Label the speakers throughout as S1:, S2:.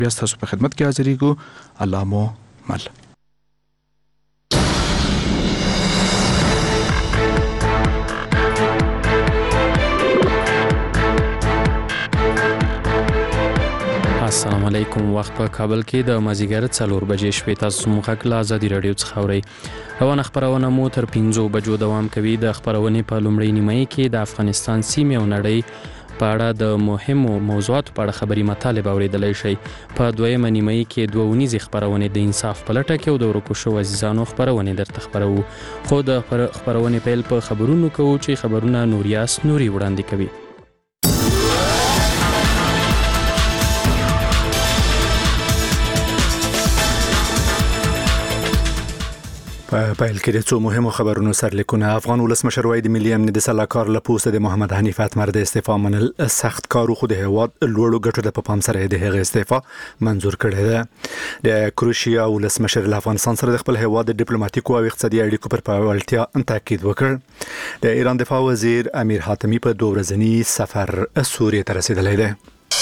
S1: بیا تاسو په خدمت کې حاضرېږو. الله مو مل.
S2: السلام علیکم. وخت په کابل کې د مازیګر 4 بجې شپې. تاسو مو خپل ازادي رادیو څخه اورئ. روانه خبرونه مو تر 5 بجو دوام کوي. د خبرونې په لومړۍ نیمه کې د افغانستان سیمې او نړۍ په اړه د مهمو موضوعاتو په اړه خبري مطالب اوریدلای شي. په دویمه نیمه کې دوه ونیزي خبرونه د انصاف په لټه کې او د ورکو شو عزیزانو خبرونه درته خبرو. خو د خبرونه پیل په خبرونو کوو چې خبرونه نوریاس نوري وړاندې کوي.
S3: په پیل کې د څو مهمو خبرونو سرلیکونه. افغان ولسمشر وایي د ملي امنیت د سلاکار له پوسټ د محمد حنیف اتمر د استعفا منل سخت کارو، خو د هیواد لوړو ګټو د پام سره د هغې استعفا منظور کړې ده. د کروشیا ولسمشر له افغانستان سره د خپل هیواد د ډیپلوماټیکو او اقتصادي اړیکو پر پیاوړتیا تاکید وکړ. د ایران دفاع وزیر امیر حاتمی په 2 ورځني سفر سوریه ته رسیدلی دی.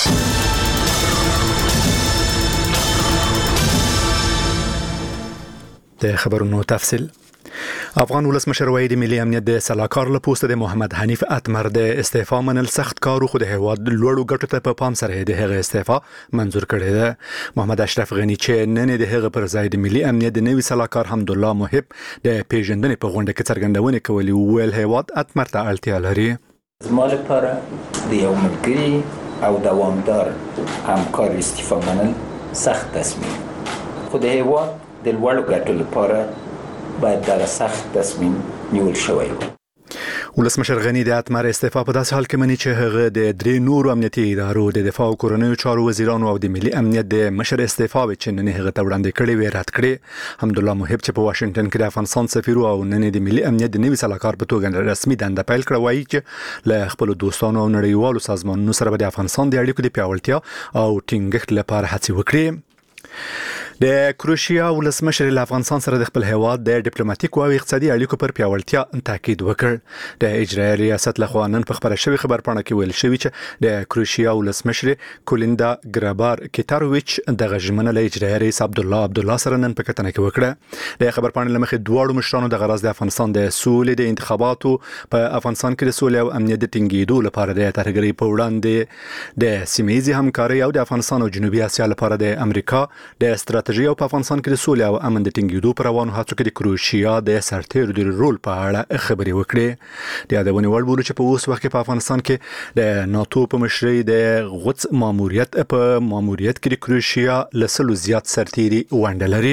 S3: د خبرونو تفصیل. افغان ولسمشر وایي د ملي امنیت د سلاکار له پوسټ د محمد حنیف اتمر د استعفا منل سخت کارو، خو د هیواد لوړو ګټو ته په پام سره د هغې استعفا منظور کړې ده. محمد اشرف غنی چې نن د هغه پر ځای د ملي امنیت د نوي سلاکار حمدالله محب د پیژندنې په غونډه کې څرګندونې کولې، ویل هیواد اتمر ته اړتیا لري.
S4: زما لپاره د یو ملګري او دوامدار همکار استعفا منل سخت تصمیم، خو د هیواد د لوړو ګټو لپاره باید دا سخت تصمیم نیول شوی وي.
S3: ولسمشر غنی د اتمر استعفا په داسې حال کې مني چې هغه د 3 نورو امنیتي ادارو د دفاع او کورنیو چارو وزیرانو او د ملي امنیت د مشر استعفا چې نن هغه ته وړاندې کړې وې رد کړې. حمدالله محب چې په واشنگټن کې د افغانستان سفیر او نن د ملي امنیت د نوي سلاکار په توګه رسمي دنده پیل کړه، وایي چې له خپل دوستانو او نړیوالو سازمانونو سره د افغانستان د اړیکو د پیاوړتیا او ټینګښت لپاره هڅې وکړي. د کروشیا ولسمشر له افغانستان سره د خپل هیواد د ډیپلوماټیکو او اقتصادي اړیکو پر پیاوړتیا تاکید وکړ. د اجرایي ریاست لخوا نن په خبره شوی خبرپاڼه کې ویل شوی چې د کروشیا ولسمشر کولیندا ګرابار کیتاروویچ د غژمنه له اجرایي رئیس عبدالله سره نن په کتنه کې وکړه. د خبرپاڼې لمخې دواړو مشرانو د غرض د افغانستان د سولې د انتخاباتو په افغانستان کې د سولې او امنیت د ټینګېدو لپاره د ترهګرۍ په وړاندې د سیمه‌ییزې همکارۍ او د افغانستان او جنوبي اسیا لپاره د امریکا د ستراتیژي او په افغانستان کې د سولې او امن د ټینګېدو پر روانو هڅو کې د کروشیا د سرتیرو د رول په اړه خبرې وکړې. د یادونې وړ بولو چې په اوس وخت کې په افغانستان کې د ناتو په مشرۍ د غوڅ ماموریت کې د کروشیا له 100 زیات سرتیري ونډه لري.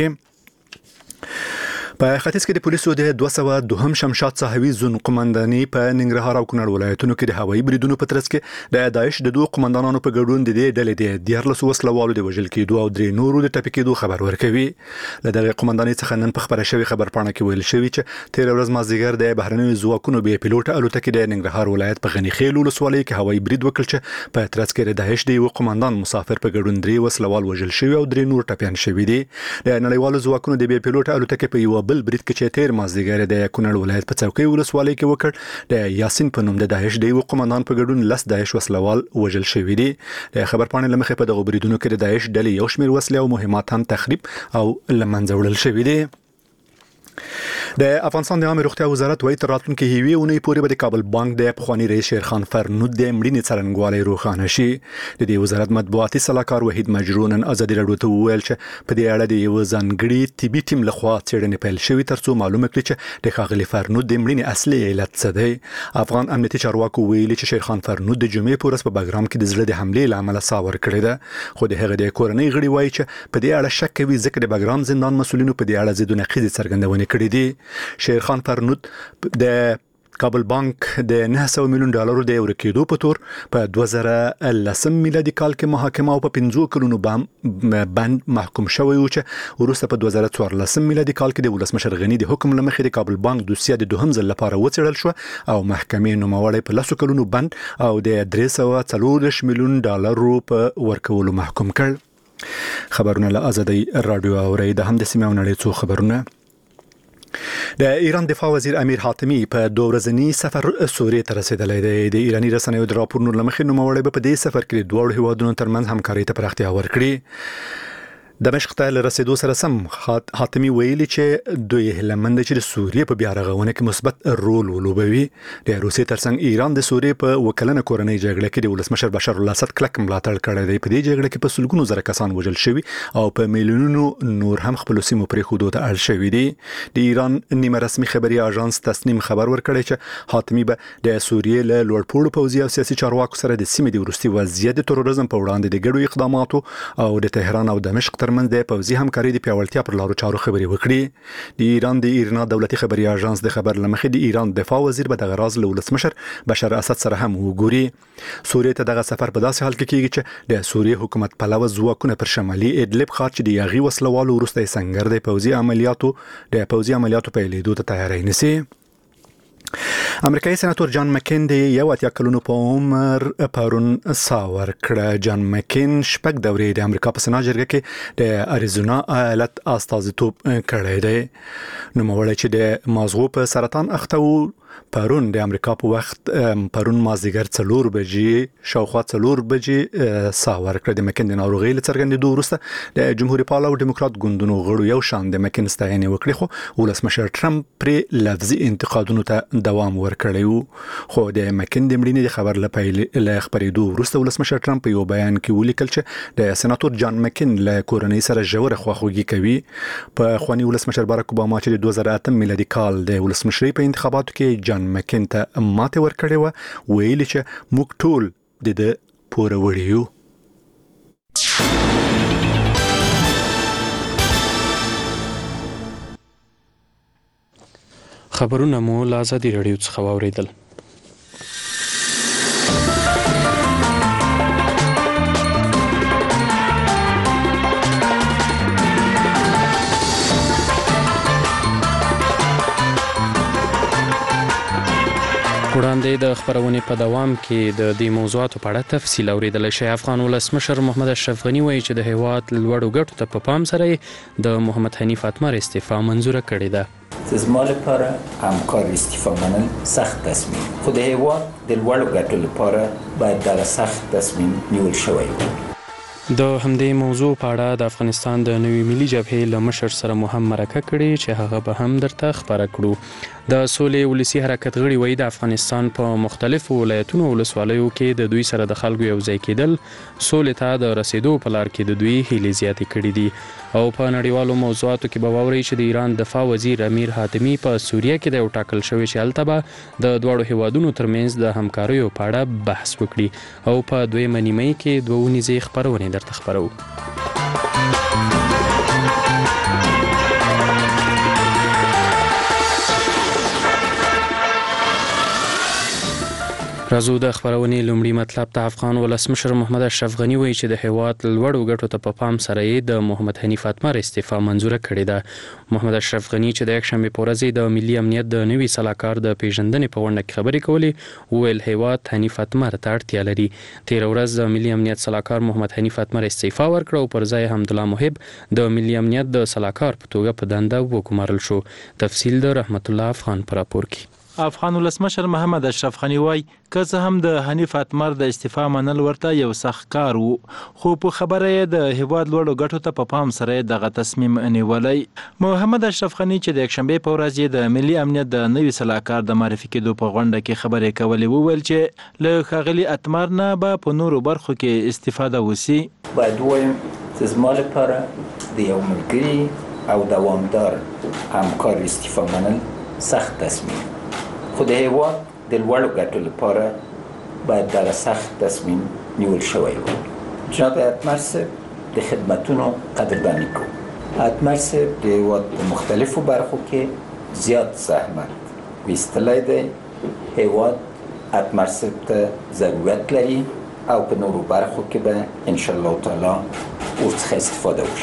S3: په ختیځ کې د پولیسو د 202 شمشاد صاحبي زون قومنداني په ننګرهار او کونړ ولایتونو کې د هوایي بریدونو په ترڅ کې د داعش د 2 قومندانانو په ګډون د دې ډلې د 14 وسلوالو د وژل کېدو او 3 نورو د ټپي کېدو خبر ورکوي. له دغه قومنداني څخه نن په خبره شوی خبرپاڼه کې ویل شوی چې 13 ورځ مازدیګر د بهرنیو ځواکونو بې پیلوټ الوتکې د ننګرهار ولایت په غنی خیل ولسوالۍ کې هوایي برید وکړ چې په ترڅ کې د داعش د یو قومندان مسافر په ګډون 3 وسلوال وژل شوی او 3 نور ټپيان شوی دي. د نړیوالو ځواکونو د بې پیلوټ الوتکې په یو بل برید کې چې مازدیګر د کونړ ولایت په څوکۍ ولسوالۍ کې وکړ، د یاسین په نوم د داعش د یو قومندان په ګډون 10 داعش وسلوال وژل شوی دي. د خبرپاڼې لمخې په دغه بریدونو کې د داعش ډلې یو شمېر وسلې او مهمات هم تخریب او له منځه وړل شوي دي. د افغانستان د عامه روغتیا وزارت وایي تر راتلونکي یوې اونۍ پورې به د کابل بانک د پخوانی رئیس شیرخان فرنود د مړینې څرنګوالی روښانه شي. د دې وزارت مطبوعاتي سلاکار وحید مجرور نن ازادي راډیو ته وویل چې په دې اړه د یو ځانګړي طبي ټیم لخوا څېړنې پیل شوې ترڅو معلومه کړي چې د ښاغلي فرنود د مړینې اصلي علت څه دی. افغان امنیتي چارواکو ویلي چې شیرخان فرنود د جمعې په ورځ په بګرام کې د زړه د حملې له امله ساه ورکړې ده، خو د هغه د کورنۍ غړي وایي چې په دې اړه شک کوي ځکه د بګرام زندان مسؤلینو په دې اړه ضد نقیضې څرګندونې کړې دي. شیرخان فرنود د کابل بانک د 900 میلیون ډالرو د ورکېدو په تور په 2010 میلادي کال کې محاکمه او په 15 کلونو بند محکوم شوی و چې وروسته په 2014 میلادي کال کې د ولسمشر غنی د حکم لمخې د کابل بانک دوسیه د دوهم ځل لپاره وڅېړل شو او محکمې نوموړی په 10 کلونو بند او د 340 میلیون ډالرو په ورکولو محکوم کړ. خبرونه له ازادي رادیو اوري د هم د سیمه او نړۍ څو خبرونه. د ایران دفاع وزیر امیر حاتمی په 2 ورځنی سفر سوریه ته رسیدلی دی. د ایرانی رسنیو د راپورونو لمخې نوموړی په دې سفر کې دوه هیوادونو ترمنځ همکاري ته پراختیا ورکړي. دمشق ته لرسیدو سره سم حاتمی ویلي چې دوی هلمند چې د سوریه په بیا رغونه کې مثبت رول ولوبوي. د روسیې ترڅنګ ایران د سوریې په وکلنه کورنۍ جګړه کې د ولسمشر بشار الاسد کلک ملاتړ کړی دی. په دې جګړه کې په سلګونو زره کسان وژل شوي او په میلیونونو نور هم خپل سیمو پرېښودو ته اړ شوي دي. د ایران نیمه رسمي خبري اژانس تسنیم خبر ورکړی چې حاتمی به د سوریې له لوړپوړو پوځي او سیاسي چارواکو سره د سیمې د وروستي وضعیت د تروریزم په وړاندې د ګډو اقداماتو او د تهران او دمشق ترمنځ د پوځي همکاري د پیاوړتیا پر لارو چارو خبري وکړي. د ایران د ایرنا دولتي خبري اژانس د خبر لمخې د ایران دفاع وزیر به د غراز له ولسمشر بشار اسد سره هم وګوري. سوریه ته دغه سفر په داسې حال کې کیږي چې د سوریه حکومت پلوه ځواکونه پر شمالي ادلب ښار چې د یاغي وسلوالو وروستی سنگر د پوځي عملیاتو پیلېدو ته تیاری نیسي. امریکایي سناتور جان مکین د 1 کلونو په عمر پرون ساور کړه. جان مکین شپږ دورې د امریکا په سنا جرګه کې د اریزونا ایالت استازیتوب کړی دی. نوموړی چې د مازغو په سرطان اخته و پرون د امریکا په وخت پرون مازدیګر 4 بجې شاوخوا 4 بجې ساور کړه. د مکین د ناروغۍ له څرګندېدو وروسته د جمهوریت پال او دیموکرات ګوندونو غړو یو شان د مکین ستاینه وکړي، خو ولسمشر ټرمپ پر لفظي انتقادونو ته دوام ورکړی و. خو د مکین د مړینې د خبر له خبرېدو وروسته ولسمشر ټرمپ یو بیان کې ولیکل چې د سناتور جان مکین له کورنۍ سره ژوره خواخوږي کوي. په خواني ولسمشر باراک اوباما چې د 2008 میلادي کال د ولسمشرۍ په انتخاباتو کې جان مکین ته ماته ورکړې و، ویلي چې موږ ټول د پوره وړي یو.
S2: خبرونه مو له ازادي راډیو څخه واوریدل. وړاندې د خبرونې په دوام کې د دې موضوعاتو په اړه تفصیل اوریدلی شئ. افغان ولسمشر محمد اشرف غني وایي چې د هیواد لوړو ګټو ته په پام سره د محمد حنیف اتمر استعفا منظوره کړې ده.
S4: زما لپاره همکار استعفا منل سخت تصمیم، خو د هیواد د لوړو ګټو لپاره باید دغه سخت تصمیم نیول شوی وي.
S2: د همدې موضوع په اړه د افغانستان د نوي ملي جبهې له مشر سره مو هم مرکه کړې چې هغه به هم درته خبره کړو. د سولې ولسي حرکت غړي وایي د افغانستان په مختلفو ولایتونو او ولسوالیو کې د دوی سره د خلکو یو ځای کېدل سولې ته د رسیدو په لار کې د دوی هیلې زیاتې کړې دي. او په نړیوالو موضوعاتو کې به واورئ چې د ایران دفاع وزیر امیر حاتمی په سوریه کې د یو ټاکل شوی چې هلته به د دواړو هیوادونو ترمنځ د همکاریو په اړه بحث وکړي. او په دویمه نیمه کې دوه ونیزې خبرونې درته خبرو. راځو د خبرونې لومړي مطلب ته. افغان ولسمشر محمد اشرف غني وایي چې د هیواد لوړو ګټو ته په پام سره یې د محمد حنیف اتمر استعفا منظوره کړې ده. محمد اشرف غني چې د یکشنبې په ورځ د ملي امنیت د نوي سلاکار د پیژندنې په غونډه کې خبرې کولې، وویل هیواد حنیف اتمر ته اړتیا لري. تېره ورځ د ملي امنیت سلاکار محمد حنیف اتمر استعفا ورکړه او پر ځای حمدالله محب د ملي امنیت د سلاکار په توګه په دنده وګمارل شو. تفصیل د رحمت الله افغان پر راپور کې.
S5: افغان ولسمشر محمد اشرف غني وایي که څه هم د حنیف اتمر د استعفا منل ورته یو سخت کار وو، خو په خبره یې د هیواد لوړو ګټو ته په پام سره دغه تصمیم نیولی. محمد اشرف غني چې د یکشنبې په ورځ د ملي امنیت د نوي سلاکار د معرفي کېدو په غونډه کې خبرې کولې، وویل چې له ښاغلي اتمر نه به په نورو برخو کې استفاده وسی.
S4: باید ووایم چې زما لپاره د یو ملګري او دوامدار همکار استعفا منل سخت تصمیم، خو د هیواد د لوړو ګټو لپاره باید دغه سخت تصمیم نیول شوی و. جناب اتمر صاحب د خدمتونو قدردانی کوم. اتمر صاحب د هیواد په مختلفو برخو کې زیات زحمت ویستلی دی. هیواد اتمر صاحب ته ضرورت لري او په نورو برخو کې به انشاءالله تعالی ورڅخه استفاده وشي.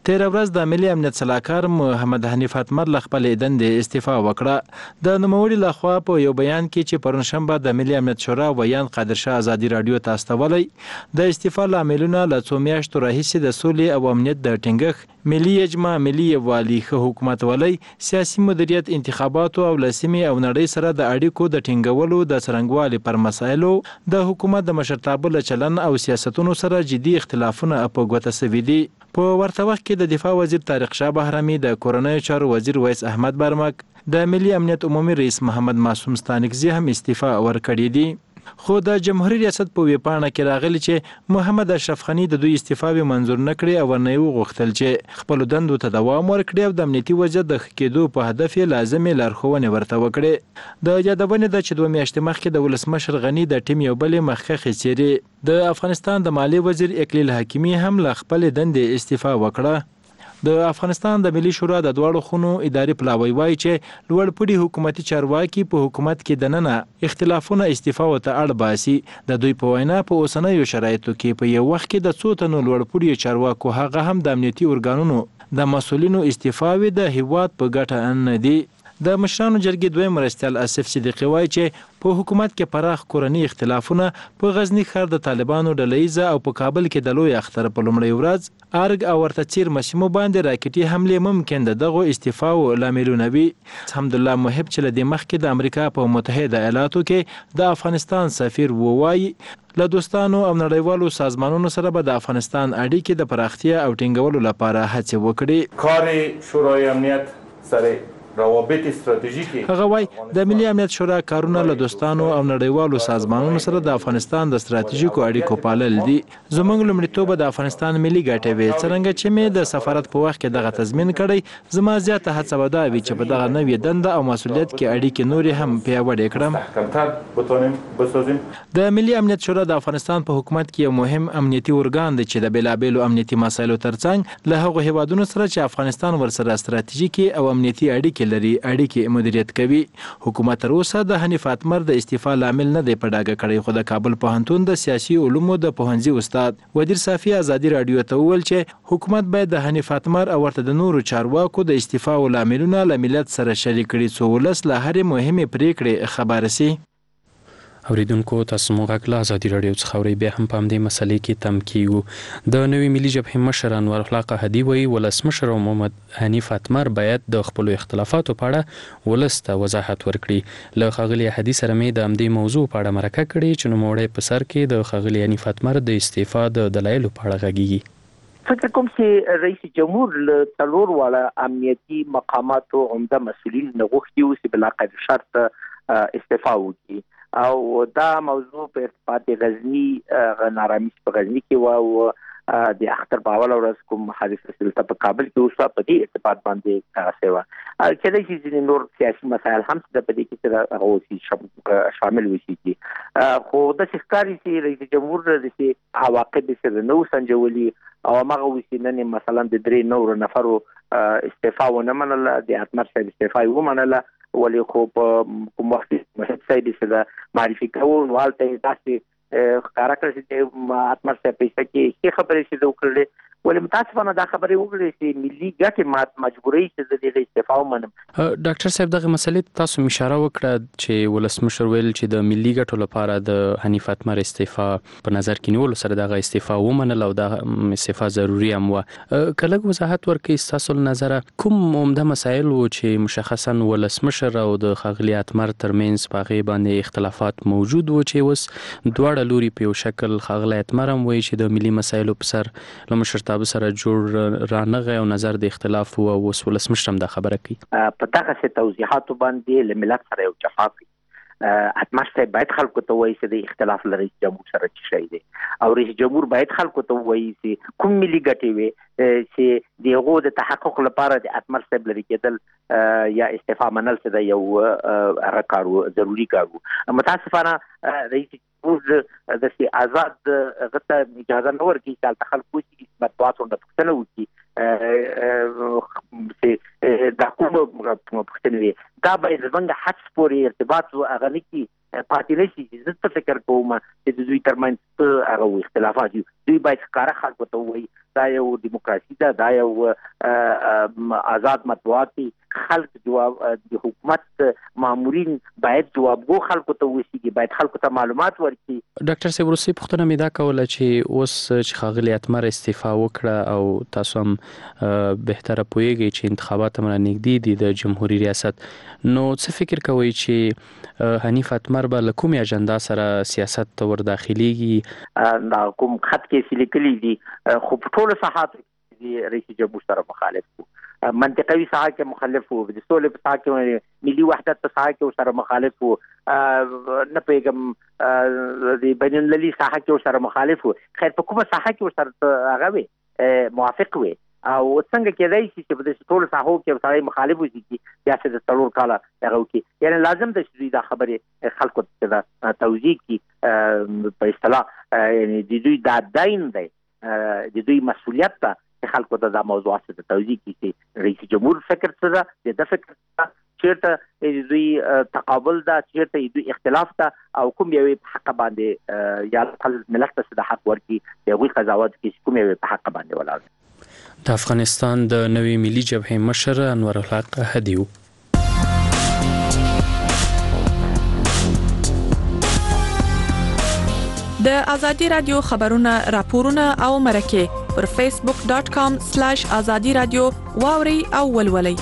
S5: تیر ورځ د ملي امنیت سلاکار محمد حنیف اتمر له خپلې دندې استعفا وکړه. د نوموړي لخوا په یو بیان کې چې پرون شنبه د ملي امنیت شورا ویان قادر شاه ازادي رادیو ته استولی د استعفا لاملونه له څو میاشتو راهیسې د سولې او امنیت د ټینګښت، ملي اجماع، ملي یووالي، ښه حکومت ولۍ، سیاسي مدیریت، انتخاباتو او له سیمې او نړۍ سره د اړیکو د ټینګولو د څرنګوالي پر مسایلو د حکومت د مشرتابه له چلن او سیاستونو سره جدي اختلافونه په ګوته سوي دي. په ورته وخت کې د دفاع وزیر طارق شاه بهرامي، د کورنیو چارو وزیر ویس احمد برمک، د ملي امنیت عمومي رئیس محمد معصوم ستانکزي هم استعفا ورکړي دي. خو د جمهوریت ریاست په ویبپاڼه کې راغلی چې محمد اشرف غني د دوی استعفاوې منظور نه کړې او ورنه یې وغوښتل چې خپلو دندو ته دوام ورکړي او د امنیتي وضعیت د ښه کېدو په هدف یې لازمې لارښوونې ورته وکړي. د یادونې ده چې 2 میاشتې مخکې د ولسمشر غني د ټیم یو بلې مخکښې څیرې د افغانستان د مالیې وزیر اکلیل حکیمي هم له خپلې دندې استعفا وکړه. د افغانستان د ملي شورا د دواړو خونو اداري پلاوی وایي چې لوړپوړي حکومتي چارواکي په حکومت کې دننه اختلافونه استعفا ته اړ باسي. د دوی په وینا په اوسنیو شرایطو کې په یو وخت کې د څو تنو لوړپوړي چارواکو هغه هم د امنیتي ارګانونو د مسؤلینو استعفاوې د هیواد په ګټه نه دي. د مشرانو جرګې دویم مرستیال آصف صدیقي وایي چې په حکومت کې پراخ کورني اختلافونه په غزنی ښار د طالبانو ډلهیزه او په کابل کې د لوی اختر په لومړۍ ورځ ارګ او ورته څیر مسیمو باندې راکټي حملې ممکن د دغو استعفاو لاملونه وي. حمدالله محب چې له دې مخکې د امریکا په متحده ایالاتو کې د افغانستان سفیر ووایي له دوستانو او نړیوالو سازمانونو سره به د افغانستان اړیکې د پراختیا او ټینګولو لپاره هڅې وکړي.
S6: کار شورای امنیت سره روابط استراتیژیکي
S5: هغه وای د ملي امنیت شورا کارونه له دوستانو او نړیوالو سازمانونو سره د افغانستان د استراتیژیکو اړیکو پالل دي. زموږ لومړیتوب د افغانستان ملي ګټې وي. څرنګه چې مې د سفارت په وخت کې دغه تضمین کړی، زما زیاته هڅه به دا وي چې په دغه نوې دنده او مسؤلیت کې اړیکې نورې هم پیاوړې
S6: کړم.
S5: د ملي امنیت شورا د افغانستان په حکومت کې یو مهم امنیتي ارګان دی چې د بیلابیلو امنیتي مسایلو ترڅنګ له هغو هیوادونو سره چې افغانستان ورسره ستراتیژیکي او امنیتي اړیکې لري اړیکې مدیریت کوي. حکومت تر اوسه د حنیف اتمر د استعفا لامل نه دی په ډاګه کړی، خو د کابل پوهنتون د سیاسي علومو د پوهنځي استاد ودیر صافي ازادي رادیو ته وویل چې حکومت باید د حنیف اتمر او ورته د نورو چارواکو د استعفا لاملونه له ملت سره شریک کړي څو ولس له هرې مهمې پریکړې خبر شي.
S2: اوریدونکو تاسو مو غږ له ازادي رادیو څخه اورئ. بیا هم په همدې مسلې کې تم کیږو. د نوې ملي جبهې مشر انور الله قحطي وایي ولسمشر محمد حنیف اتمر باید د خپلو اختلافاتو په اړه ولس ته وضاحت ورکړي. له ښاغلي حدي سره مې د همدې موضوع په اړه مرکه کړې چې نوموړی په سر کې د ښاغلي حنیف اتمر د استعفا د دلایلو په اړه غږیږي.
S7: فکر کوم چې رئیس جمهور له څلور واړه امنیتي مقاماتو عمده مسؤلین غوښتي وو چې بلاقاعده شرط استعفا وکړي او دا موضوع په ارتباط غزنی نارامیس په غزنی کې او د اختر په اول ورځ کوم حادثه سلطه په کابل کې اوسه په دې ارتباط باندې کار شوی کله چې نور سیاسي مسایل هم د په دې کې هغه شامل وشي خو د ښکاری چې رئیس جمهور د عواقب سره نو سنجولي او هغه وسینه مثلا د 3 نور نفرو استعفا ونه منله د اتمر صاحب استعفا ومنله ولې خو په کوم وخت محب صاحب سره معرفي کوو نو حالته داسې ښکارا کړی چې اتمر صاحب په کې خبرې چې وکړلې ولې متاسفانه دا خبرې وکړې چې ملي ګټې مجبوري چې د استعفا ومنم.
S2: ډاکټر صاحب دغه مسلې تاسو اشاره وکړه چې ولسمشر ویل چې د ملي ګټو لپاره د حنیف اتمر استعفا په نظر کې نیولو سره دغه استعفا ومنل او د استعفا ضروري هم و. کله وضاحت ورکړئ تاسو نظر کوم عمده مسایل و چې مشخصا ولسمشر او د ښاغلي اتمر ترمنځ په هغې باندې اختلافات موجود و چې اوس دواړه لوري په یو شکل ښاغلی اتمر هم وایي چې د ملي مسایلو په سر له مشرتابه سره جوړ رانغی او نظر د اختلاف او اوس ولسمشر هم دا خبره کوي.
S7: په دغه توضیحاتو باندې له ملت سره یو جفا کوي. اتمر صاحب باید خلکو ته وایي چې د اختلاف له رئیس جمهور سره څه شی دی او رئیس جمهور باید خلکو ته وایي چې کوم ملي ګټې وي چې د هغو د تحقق لپاره د اتمر صاحب لري کېدل یا استعفا منل څه د یو هغه کار ضروري کار و. متاسفانه رئیس جمهور د آزاد غته اجازه نه ورکړي چې خلکو چې مطبوعاتو نه پوښتنه وکړي چې دا کومه پوښتنه وي دا باید زموږ حدس پورې ارتباط هغه نه کړي پاتې نه شي. زه فکر کوم چې د دوی ترمنځ هغه اختلافات دي دوی باید ښکاره خلکو ته ووایي دا یو دیموکراسي ده، دا یو آزاد مطبوعات دي. خلک جواب د حکومت مامورین باید جوابګو خلکو ته وسیږي، باید خلکو ته معلومات ورکړي.
S2: ډاکټر صاحب وروستۍ پوښتنه مې دا کوله چې اوس چې ښاغلي اتمر استعفا وکړه او تاسو هم بهتره پوهیږئ چې انتخابات هم رانږدې دي د جمهوریت ریاست، نو څه فکر کوئ چې حنیف اتمر به له کومې اجنډا سره سیاست ته ور داخليږي؟
S7: دا کوم خط کې لیکلي دي خو په ټولو ساحاتو کې رئیس جمهور سره مخالف وو، منطقوي ساحه کې مخالف وو، د سولې په ساحه کې ملي وحدت په ساحه کې سره مخالف وو، نه پیغام د بین المللي ساحه کې سره مخالف وو. خیر په کومه ساحه کې سره هغه وي موافق وي او څنګه کېدای شي چې په دې ټولو ساحو کې سړی مخالف وي چې یا چې د څلور کاله هغه وکړي؟ یعنی لازم ده چې دا خبرې خلکو ته توضیح کړي په اصطلاح، یعنی د دوی دا دین دی، د دوی مسؤلیت ده چې خلکو ته دا موضوعات ته توضیح کړي چې رئیس جمهور فکر څه ده، د فکر چیرته د دوی تقابل ده، چیرته د دوی اختلاف ده او کوم یوې په حق باندې یا ملت ته د حق ورکړي د هغوی قضاوت کړي کوم یوې په حق باندې ولاړ.
S2: د افغانستان د نوې ملي جبهې مشر انور الحق هدي و.
S8: د ازادي رادیو خبرونه راپورونه او مرکه پر facebook.com/azadi radio واوري او ولولي.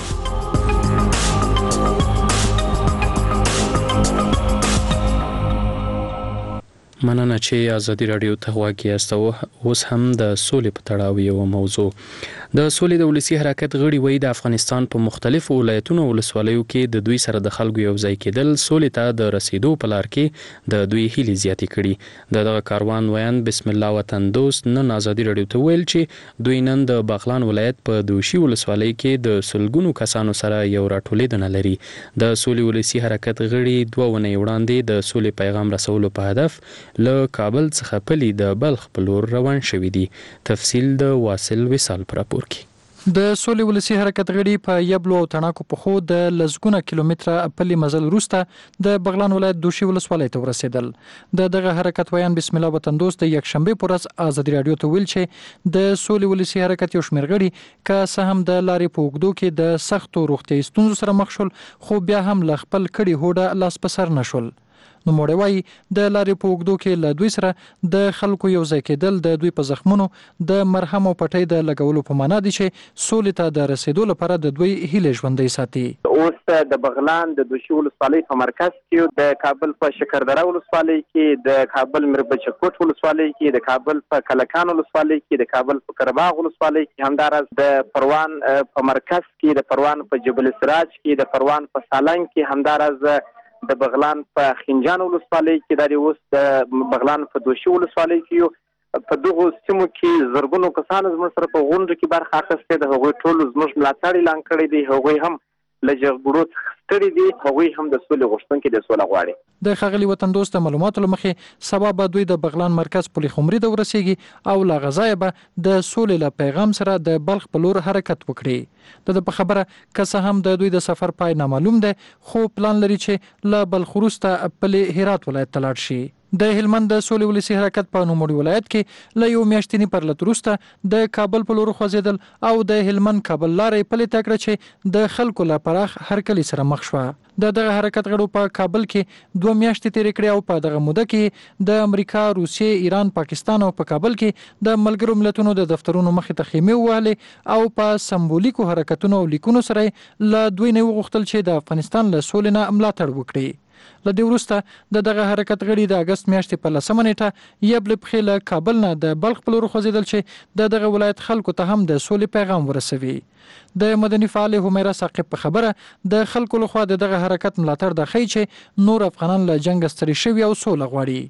S2: مننه چې ازادي رادیو ته غواړئ یاست. اوس هم د سولې په تړاو یو موضوع. د سولې د ولسی حرکت غړي وایي د افغانستان په مختلفو ولایتونو او ولسوالیو کې د دوی سره د خلکو یو ځای کېدل سولې ته د رسیدو په لار کې د دوی هیلې زیاتې کړي. دغه کاروان ویان بسم الله وطن دوست نن ازادي رادیو ته ویل چې دوی نن د بغلان ولایت په دوشي ولسوالۍ کې د سلګونو کسانو سره یو راټولیدنه لري. د سولې ولسی حرکت غړي 2 ونې وړاندې د سولې پیغام رسولو په هدف له کابل څخه پلی د بلخ په لور روان شوي دي. تفصیل د واصل وصال پر راپور کې.
S9: د سولې ولسی حرکت غړي په یبلو او تڼاکو په خو د لزګونه کیلومتره پلی مزل وروسته د بغلان ولایت دوشي ولسوالۍ ته ورسېدل. دغه حرکت ویان بسم الله وطن دوست د یکشنبه پر ورځ ازادي رادیو ته ویل چې د سولې ولسی حرکت یو شمېر غړي که څه هم د لارې په اوږدو کې د سختو روغتیايي ستونزو سره مخ شول خو بیا هم له خپل کړي هوډه لاس په سر نشول. نو موړوي د لارې په اوږدو کې له دوی سره د خلکو یو ځای کېدل د دوی په زخمونو د مرهم او پټۍ د لګولو په معنا دي چې سولې ته د رسیدو لپاره د دوی هیلې ژوندۍ ساتي.
S10: اوس د بغلان د دوشي ولسوالۍ په مرکز کې، د کابل په شکردره ولسوالۍ کې، د کابل میربچه کوټ ولسوالۍ کې، د کابل په کلکان ولسوالۍ کې، د کابل په قرباغ ولسوالۍ کې، همدارس د پروان په مرکز کې، د پروان په جبل سراج کې، د پروان په سالنګ کې، همدارس د بغلان په خنجان ولسوالۍ کې، د اوس د بغلان په دوشي ولسوالۍ کې په دغه سیمو کې زرګونو کسان زموږ سره په غونډه کې برخه اخیستې ده. هغوی ټول زموږ ملاتړ اعلان کړی دی، هغوی هم له جګړو ستړي دي، هغوی هم د سولې غوښتونکي د سوله غواړي.
S9: د ښاغلي وطن دوست معلوماتو لمخې سبا به دوی د بغلان مرکز پلي خمري ته ورسیږي او لا غزا به د سولې له پیغام سره د بلخ په لور حرکت وکړي. د په خبره که څه هم د دوی د سفر پای نامعلوم دی خو پلان لري چې له بلخ وروسته پلي هرات ولایت ته لاړ شي. د هلمند د سولې ولسی حرکت په نوموړي ولایت کې له یو میاشتنی پرلط وروسته د کابل په لور خوځېدل او د هلمند کابل لارې پلي تګ کړ چې د خلکو لپاره هرکلی سره مخ شو. دغه حرکت غړو په کابل کې 2 میاشتې تیرې کړې او په دغه موده کې د امریکا، روسیې، ایران، پاکستان او په کابل کې د ملګرو ملتونو د دفترونو مخې ته خیمې ووهلې او په سمبولیکو حرکتونو او لیکونو سره له دوی نه وغوښتل چې د افغانستان له سولې نه ملاتړ وکړي. له دې وروسته دغه حرکت غړي د اگست میاشتې په 10 نیټه یبل په له کابل نه د بلخ په لور خوځېدل چې دغه ولایت خلکو ته هم د سولې پیغام ورسوي. د مدني فعال همیرا ثاقب په خبره د خلکو لخوا دغه حرکت ملاتړ د خی چې نور افغانان له جنگ ستړي شوي او سوله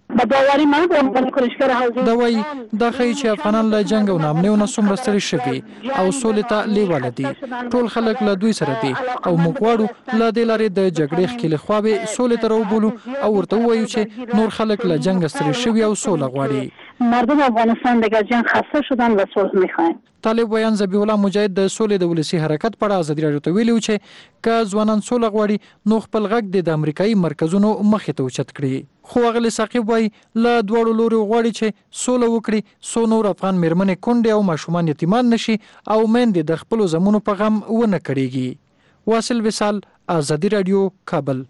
S9: غواړي. دا وایي د خی چې افغانان له جنگ او نامنیو نه څومره ستړي شوي او سولې ته لیواله دي. ټول خلک له دوی سره دي او موږ غواړو له دې لارې د جګړې ښکېلې خواوې سولې ته راوبولو او ورته ووایو چې نور خلک له جنگ ستړي شوي او سوله غواړي.
S11: مردم افغانستان دیگه جنگ خسته شدن و صلح میخواین.
S9: طالب ویان ذبیح الله مجاهد د سولې د ولسی حرکت په اړه ازادي راډیو ته ویلي چې که ځوانان سوله غواړي نو خپل غږ د امریکایي مرکزونو مخې ته اوچت کړي. خو اغلی ثاقب وایي له دواړو لوري غواړي چې سوله وکړي څو نور افغان میرمنې کونډې او ماشومان یتیمان نشي او میندې د خپلو زمونو په غم ونه کړيږي. واصل وصال، ازادي راډیو، کابل.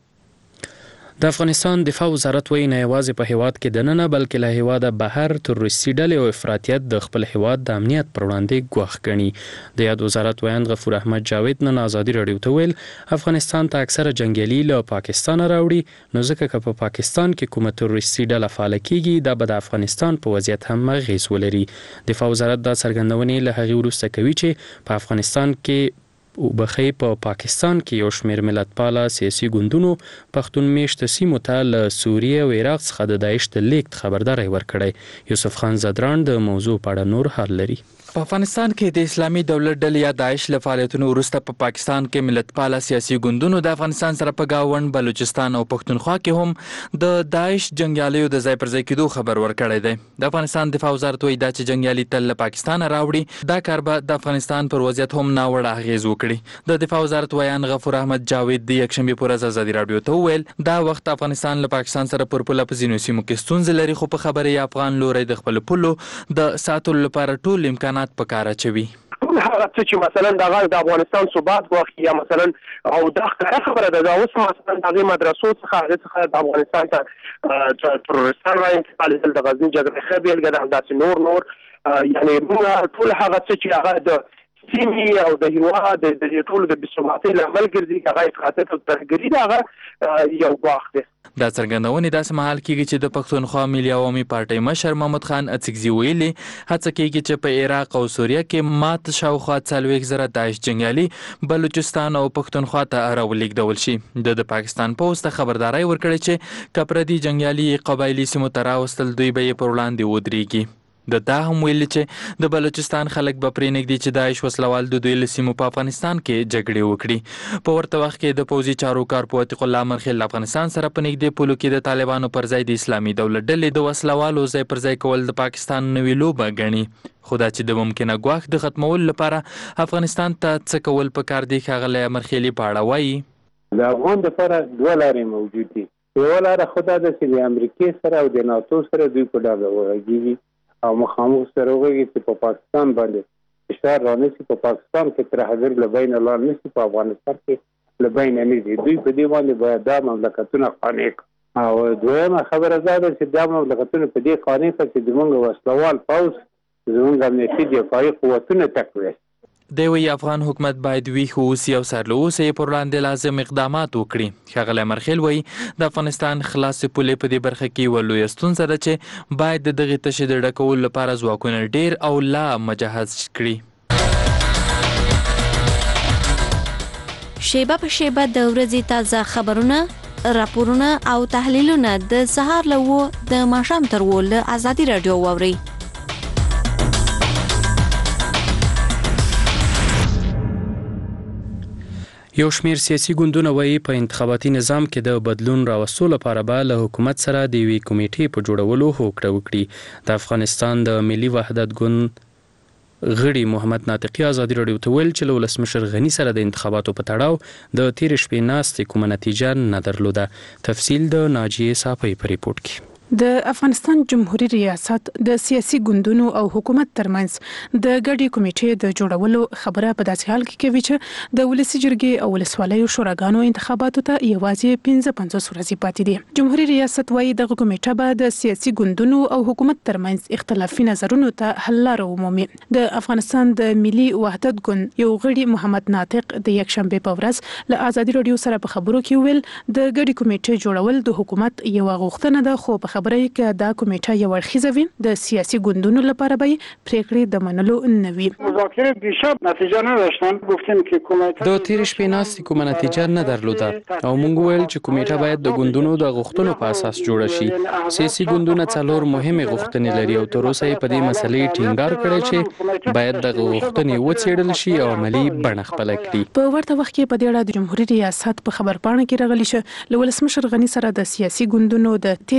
S2: د افغانستان دفاع وزارت وایي نه یوازې په هیواد کې دننه بلکې له هیواده بهر تروریستي ډلې او افراطیت د خپل هیواد د امنیت پر وړاندې ګواښ ګڼي. د یاد وزارت ویاند غفور احمد جاوید نن ازادي راډیو ته ویل افغانستان ته اکثره جنگیالي له پاکستان راوړي، نو ځکه که په پاکستان کې کومه تروریستي ډله فعاله کیږي دا به د افغانستان په وضعیت هم اغیز ولري. دفاع وزارت دا څرګندونې له هغې وروسته کوي چې په افغانستان کې وبخې په پاکستان کې یو شمېر ملتپاله سیاسي ګوندونو پښتون میشته سیمو ته له سوریې او عراق څخه د داعش د لیږد خبرداری ورکړی. یوسف خان زدران د موضوع په اړه نور حال لري.
S12: په افغانستان کې د اسلامي دولت ډلې یا داعش له فعالیتونو وروسته په پاکستان کې ملتپاله سیاسي ګوندونو د افغانستان سره په گاوند بلوچستان او پښتونخوا کې هم د داعش جنگیالیو د ځای پر ځای کېدو خبر ورکړی دی. د افغانستان دفاع وزارت وایي دا چې جنگیالي تل له پاکستان راوړي دا کار به د افغانستان پر وضعیت هم ناوړه اغیز وکړي. د دفاع وزارت ویان غفور احمد جاوید د یکشنبه پر ورځ ازادي راډیو ته وویل دا وخت افغانستان له پاکستان سره پر پوله په ځینو سیمو کې ستونزې لري، خو په خبره یې افغان لوري د خپل پولو د ساتلو لپاره ټول امکانات په کار اچوي.
S10: هغه چې مثلا د افغانستان ثبات واخلي یا مثلا او دا خبره ده اوس مثلا د مدرسو څخه د افغانستان ته تروریستان راځي د غزنی جګړه خبرګه د داسې نور یعنی موږ ټول هغه چې هغه د سیمې او د هیواد د ټول د بثباتۍ لامل ګرځي هغه افراطیت او ترهګري هغه یو وخت دی.
S12: دا څرګندونې داسې مهال کېږي چې د پښتونخوا ملي عوامي پارټۍ مشر محمد خان اڅکزي ویلي هڅه کېږي چې په عراق او سوریه کې مات شاوخوا 40,000 داعش جنګیالي بلوچستان او پښتونخوا ته راولېږدول شي. د پاکستان پوسټ ته خبرداري ورکړې چې کپردي جنګیالي قبایلی سیمو ته راوستل دوی به یې پر وړاندې ودرېږي. دا هم ویل چې د بلوچستان خلک به پرې نږدي چې داعش وسلوال د دوی له سیمو په افغانستان کې جګړې وکړي. په ورته وخت کې د پوځي چارو کارپوه عتیق الله مرخیل افغانستان سره په نږدې پولو کې د طالبانو پر ځای د اسلامي دولت ډلې د وسلوالو ځای پر ځای کول د پاکستان نوې لوبه ګڼي. خو دا چې د ممکنه ګواښ د ختمولو لپاره افغانستان ته څه کول پکار دي ښاغلی مرخیلي په اړه وایي.
S13: د افغان لپاره دوه لارې موجود دي. یوه لاره خو دا ده چې د امریکې سره او د ناتو سره دوی په ډاګه وغږېږي او مخامخ سره وغږېږي چې په پاکستان باندې فشار رانیسي، په پاکستان کې ترهګر له بینه لاړ نشي، په افغانستان کې له بینه نه ځي. دوی په دې باندې باید دا مملکتونه قانع کړي. او دویمه خبره دا ده چې دا مملکتونه په دې قانع کړي چې زموږ وسلوال پوځ زموږ امنیتي دفاعي قوتونه تقویه.
S12: دی وایي افغان حکومت باید ویښ واوسي او سر له اوسه یې پر وړاندې لازم اقدامات وکړي. ښاغلی مرخیل وایي د افغانستان خلاصې پولې په دې برخه کې یوه لویه ستونزه ده چې باید د دغې تشې د ډکولو لپاره ځواکونه ډېر او لا مجهز کړي.
S14: شیبه په شیبه د ورځې تازه خبرونه، راپورونه او تحلیلونه د سهار له 9 د ماښام تر 10 له ازادي راډیو واورئ.
S2: یو شمیر سیاسي ګوندونه وایي په انتخاباتي نظام کې د بدلون راوستلو لپاره به له حکومت سره د یوې کمیټې په جوړولو هوکړه وکړي. د افغانستان د ملي وحدت ګوند غړي محمد ناطقي ازادي راډیو ته ویل چې له ولسمشر غني سره د انتخاباتو په تړاو د تېرې شپې ناستې کومه نتیجه نه درلوده. تفصیل د ناجیې صافۍ په ریپورت کې.
S15: د افغانستان جمهوریت ریاست د سیاسي ګوندونو او حکومت ترمنځ د ګډې کمیټې د جوړولو خبره په داسې حال کې کوي چې د ولسي جرګې او ولسوالیو شوراګانو انتخاباتو ته یوازې 55 ورځې پاتې دي. جمهوریت ریاست وايي دغه کمیټه به د سیاسي ګوندونو او حکومت ترمنځ اختلافي نظرونو ته حل لاره ومومي. د افغانستان د ملي وحدت ګوند یو غړي محمد ناطق د یکشنبه په ورځ له ازادي راډیو سره په خبرو کې ویل د ګډې کمیټې جوړول د حکومت یو غوښتنه ده، خو په خبره کې دا کمیټه یو اړخیزه وي، د سیاسي ګوندونو لپاره به پریکړې د منلو نه وي.
S16: مذاکره دیشب نتیجه نداشتن، گفتیم که کمیټه
S2: د تیر شپې ناستې کومه نتیجه نه درلوده او موږ ویل چې کمیټه باید د ګوندونو د غوښتنو په اساس جوړه شي. سیاسي ګوندونه 4 مهمه غوښتنې لري او تر اوسه یې په دې مسلې ټینګار کړی چې باید د غوښتنې وڅېړل شي او عملی بڼه خپل کړي.
S15: په ورته وخت کې په دې اړه د جمهوریت ریاست په خبرپاڼه کې راغلی چې له ولسمشر غني سره د سیاسي ګوندونو د تیر شپې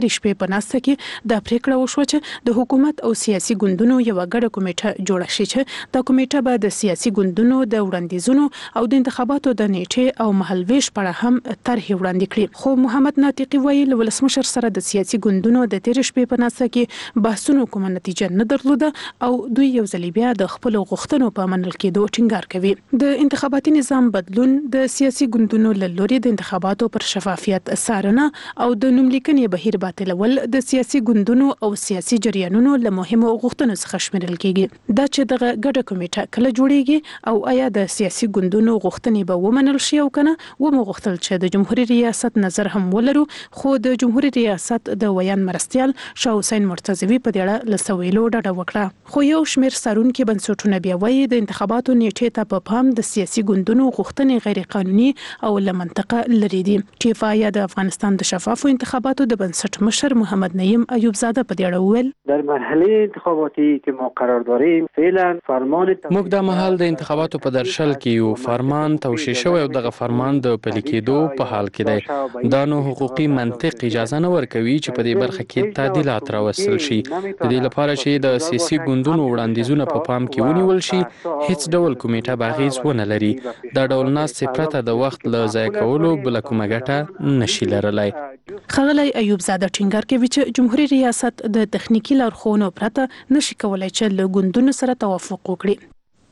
S15: په ناسته کې د پریکړه وشو چې د حکومت او سیاسي ګوندونو یو ګډه کمیټه جوړه شي چې د کمیټه به د سیاسي ګوندونو د وړاندیزونو او د انتخاباتو د نیټه او مهالويش په اړه هم طرحې وړاندې کړي. خو محمد ناطقي وایي له ولسمشر سره د سیاسي ګوندونو د تیر شپې په ناسته کې بحثونو کومه نتیجه نه درلوده او دوی یو ځل بیا د خپل غوښتنو په منل کېدو ټینګار کوي. د انتخاباتي نظام بدلون د سیاسي ګوندونو له لوري د انتخاباتو پر شفافیت څارنه او د نوملیکنې بهیر باطلول د سیاسي ګوندونو او سیاسي جریانونو له مهمو غوښتنو څخه شمیرل کېږي. دا چې دغه ګډه کمیټه کله جوړیږي او آیا د سیاسي ګوندونو غوښتنې به ومنل شي او کنه ومغوښتل چې د جمهوریت ریاست نظر هم ولرو، خو د جمهوریت ریاست د ویان مرستيال شاه حسین مرتضوی په دې اړه لسویلو ډډه وکړه. خو یو شمېر څارونکي بنسټونه بیا وایي د انتخاباتو نیټه ته په پام د سیاسي ګوندونو غوښتنې غیر قانوني او له منطقه لري دي. ټیفا د افغانستان د شفافو انتخاباتو د بنسټ مشر محمد نعیم ایوب زاده په دې اړه وویل
S17: در مرحله انتخاباتی که ما قرار داریم فعلا فرمان
S2: موږ د محل د انتخاباتو په درشل کې یو فرمان توشیح شوی او دغه فرمان د پلي کېدو په حال کې دی. دا نو حقوقي منطق اجازه نه ورکوي چې په دې برخه کې تعدیلات راوستل شي. د دې لپاره چې د سیاسي ګوندونو وړاندیزونه په پام کې ونیول شي، هیڅ ډول کمیټه باغیز ونه لري. دا ډول ناستې پرته د وخت له ضایع کولو بل کومه ګټه نشي لرلای.
S15: ښاغلی ایوب زاده ټینګار کوي چې جمهوریت ریاست د تخنیکی لارښوونو پرته نشي کولای چې له ګوندونو سره توافق وکړي.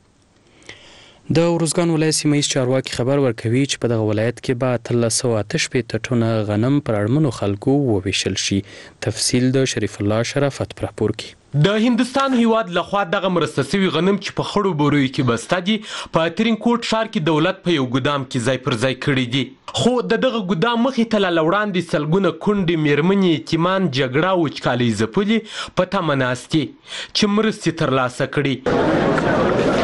S2: د ارزګان ولایت سیمه چارواکي خبر ورکوي چې په دغه ولایت کې به 1388 ټنه غنم پر اړمنو خلکو وویشل شي. تفصیل د شریف الله شرافت پر راپور کې.
S18: د هندستان هیواد لخوا دغه مرسته شوي غنم چې په خړو بوروي کې بسته دي په ترینکوټ ښار کې دولت په یو ګدام کې ځای پر ځای کړي دي. خو د دغه ګدام مخې ته له وړاندې سلګونه کونډې میرمنې یتیمان جګړه وچکالۍ ځپلي په تمه ناستې چې مرستې ترلاسه کړي.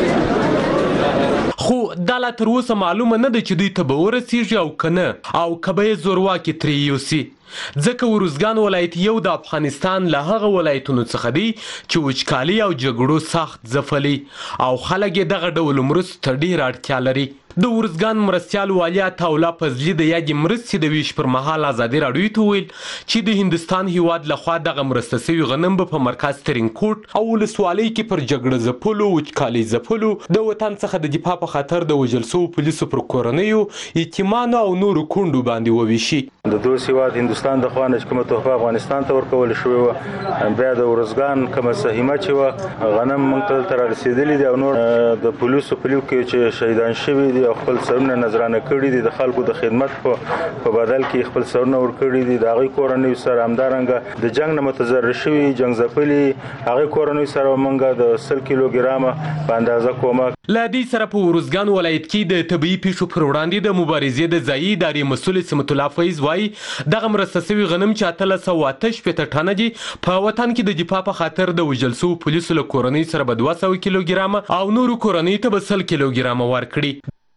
S18: خو دا لا تر اوسه معلومه نه ده چې دوی ته به ورسیږي او که نه او که به یې زورواکې ترې یوسي. ځکه ارزګان ولایت یو د افغانستان له هغه ولایتونو څخه دی چې وچکالي او جګړو سخت ځپلي او خلک یې دغه ډول مرستو ته ډېره اړتیا لري. د ارزګان مرستیال والي عطاالله فضلي د یادې مرستې د ویش پر مهال ازادي راډیو ته ویل چې د هندستان هیواد لخوا دغه مرسته شوي غنم به په مرکز ترینکوټ او ولسوالۍ کې پر جګړه ځپلو وچکالۍ ځپلو د وطن څخه د دفاع په خاطر د وژل شوو پولیسو پر کورنیو یتیمانو او نورو کونډو باندې وویشي.
S19: د دوست هیواد هندستان د خوا نه چې کومه تحفه افغانستان ته ورکول شوې وه، بیا د ارزګان کومه سهمه چې وه غنم موږ ته دلته رارسېدلي دي او نور د پولیسو په لیو کې چې شهیدان شوي دي او خپل سرونه نظرانه کړي دي د خلکو د خدمت په بدل کې خپل سرونه ورکړي دي. د هغوی کورنیو سره همدارنګه د جنګ نه متضرر شوي جنګ ځپلي هغوی کورنیو سره موږ د 100 کیلوګرامه په اندازه کومک.
S18: له دې سره په ارزګان ولایت کې د طبیعي پیښو پر وړاندې د مبارزې د ځایي ادارې مسؤل سمت الله فیض وایي دغه مرسته شوي غنم چې 1388 ټنه دي په وطن کې د دفاع په خاطر د وژل شوو پولیسو له کورنۍ سره به 200 کیلوګرامه او نورو کورنۍ ته به 100 کیلوګرامه ورکړي.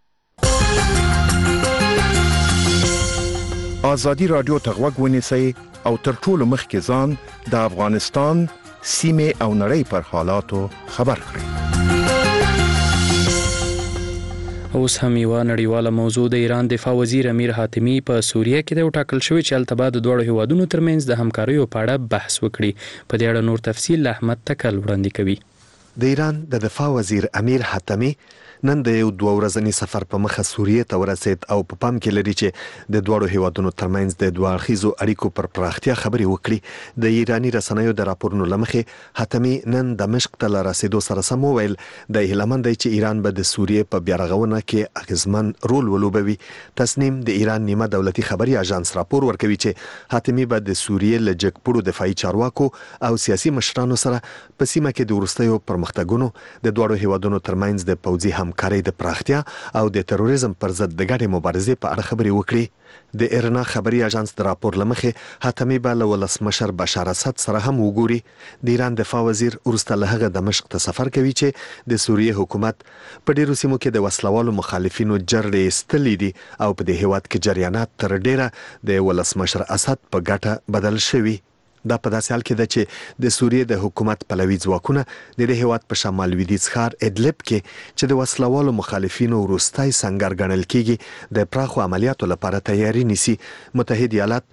S20: ازادي رادیو ته غوږ ونیسئ او تر ټولو مخکې ځان د افغانستان سیمې او نړۍ پر حالاتو خبر کړئ.
S2: اوس هم یوه نړیواله موضوع د ایران دفاع وزیر امیر حاتمي په سوریه کې د ټاکل شوی چې هلته به د دواړو هیوادونو ترمنځ د همکاریو په اړه بحث وکړي. په دې اړه نور تفصیل احمد تکل وړاندې کوي.
S21: د ایران د دفاع وزیر امیر حاتمي نن د یو 2 ورځنی سفر په مخه سوریه ته ورسید او په پام کې لري چې د دواړو هیوادونو ترمنځ د دوه اړخیزو اړیکو پر پراختیا خبرې وکړي. د ایرانی رسنیو د راپورونو لمخې حاتمي نن دمشق ته رسیدو سره سم ویل د هیلمند چې ایران به د سوریه په بیارغونه کې اغیزمن رول ولوبوي. تسنیم د ایران نیمه دولتي خبري اژانس راپور ورکوي چې حاتمي به د سوریه له جګپړو دفاعي چارواکو او سیاسي مشرانو سره په سیمه کې د وروستیو پرمختګونو د دواړو هیوادونو ترمنځ د پوځي همکارۍ د پراختیا او د تروریزم پر ضد د ګډې مبارزې په اړه خبرې وکړي. د ایرنا خبري اژانس د راپور لمخې حاتمي به له ولسمشر بشار اسد سره هم وګوري. د ایران دفاع وزیر وروسته له هغه دمشق ته سفر کوي چې د سوریه حکومت په ډیرو سیمو کې د وسلوالو مخالفینو جرړې ایستلې دي او په دې هیواد کې جریانات تر ډیره د ولسمشر اسد په ګټه بدل شوي. دا په داسې حال کې ده چې د سوریه د حکومت پلوي ځواکونه د دې هیواد په شمال لویدیځ ښار ادلب کې چې د وسلوالو مخالفینو وروستی سنگر ګڼل کېږي د پراخو عملیاتو لپاره تیاری نیسي. متحد ایالات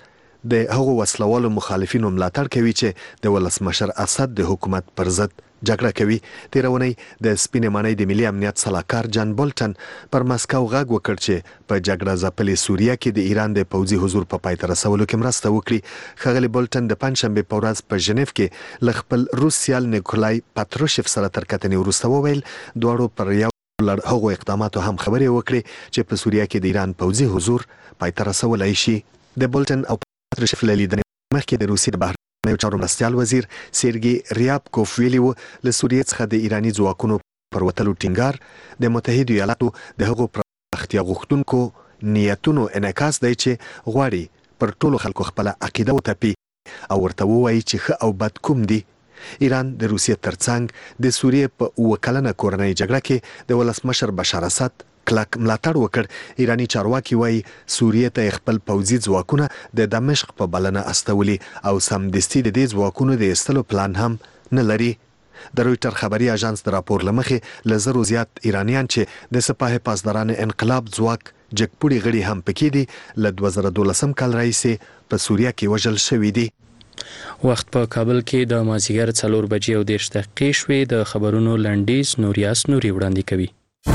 S21: د هغو وسلوالو مخالفینو ملاتړ کوي چې د ولسمشر اسد د حکومت پر ضد جګړه کوي. تیرونی د سپینې ماڼۍ د ملي امنیت سلاکار جان بولټن پر مسکو غږ وکړ چې په جګړه ځپلې سوریه کې د ایران د پوځي حضور په پای ته رسولو کې مرسته وکړي. ښاغلي بولټن د پنځشنبې په ورځ په ژنیف کې له خپل روس سیال نیکولای پاتروشیف سره تر کتنې وروسته وویل دواړو پر یو هغو اقداماتو هم خبرې وکړي چې په سوریه کې د ایران پوځي حضور پای ته رسولی شي. د بولټن او پاتروشیف له لیدنې مخکې د روسیې د بهرنیو چارو مرستیال وزیر سیرګي ریابکوف ویلي و له سوریې څخه د ایراني ځواکونو پر وتلو ټینګار د متحدو ایالاتو د هغو پراختیا غوښتونکو نیتونو انعکاس دی چې غواړي پر ټولو خلکو خپله عقیده وتپي او ورته ووایي چې ښه او بد کوم دي. ایران د روسیې ترڅنګ د سوریې په 9 کلنه کورنۍ جګړه کې د ولسمشر بشار اسد کلک ملاتړ وکړ. ایرانی چارواکي وایي سوریې ته خپل پوځي ځواکونه د دمشق په بلنه استولي او سمدستي د دې ځواکونو د ایستلو پلان هم نه لري. د رویټر خبري اژانس د راپور لمخې له زرو زیات ایرانیان چې د سپاه پاسداران انقلاب ځواک جګپوړي غړي هم پکې دي له 2012 کال راهیسې په سوریه کې وژل شوي دي.
S2: وخت په کابل کې د مازیګر 4:30 شوې. د خبرونو لنډیز نوریاس نوري وړاندې کوي.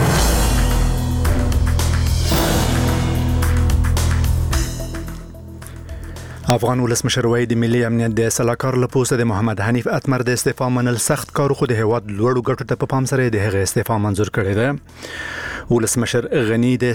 S3: افغان ولسمشر وایي د ملي امنیت د سلاکار لپاره د محمد حنیف اتمر د استعفا منل سخت کار خو د هیواد لوړو ګټو ته په پام سره د هغه استعفا منزور کړی دی. ولسمشر غنی د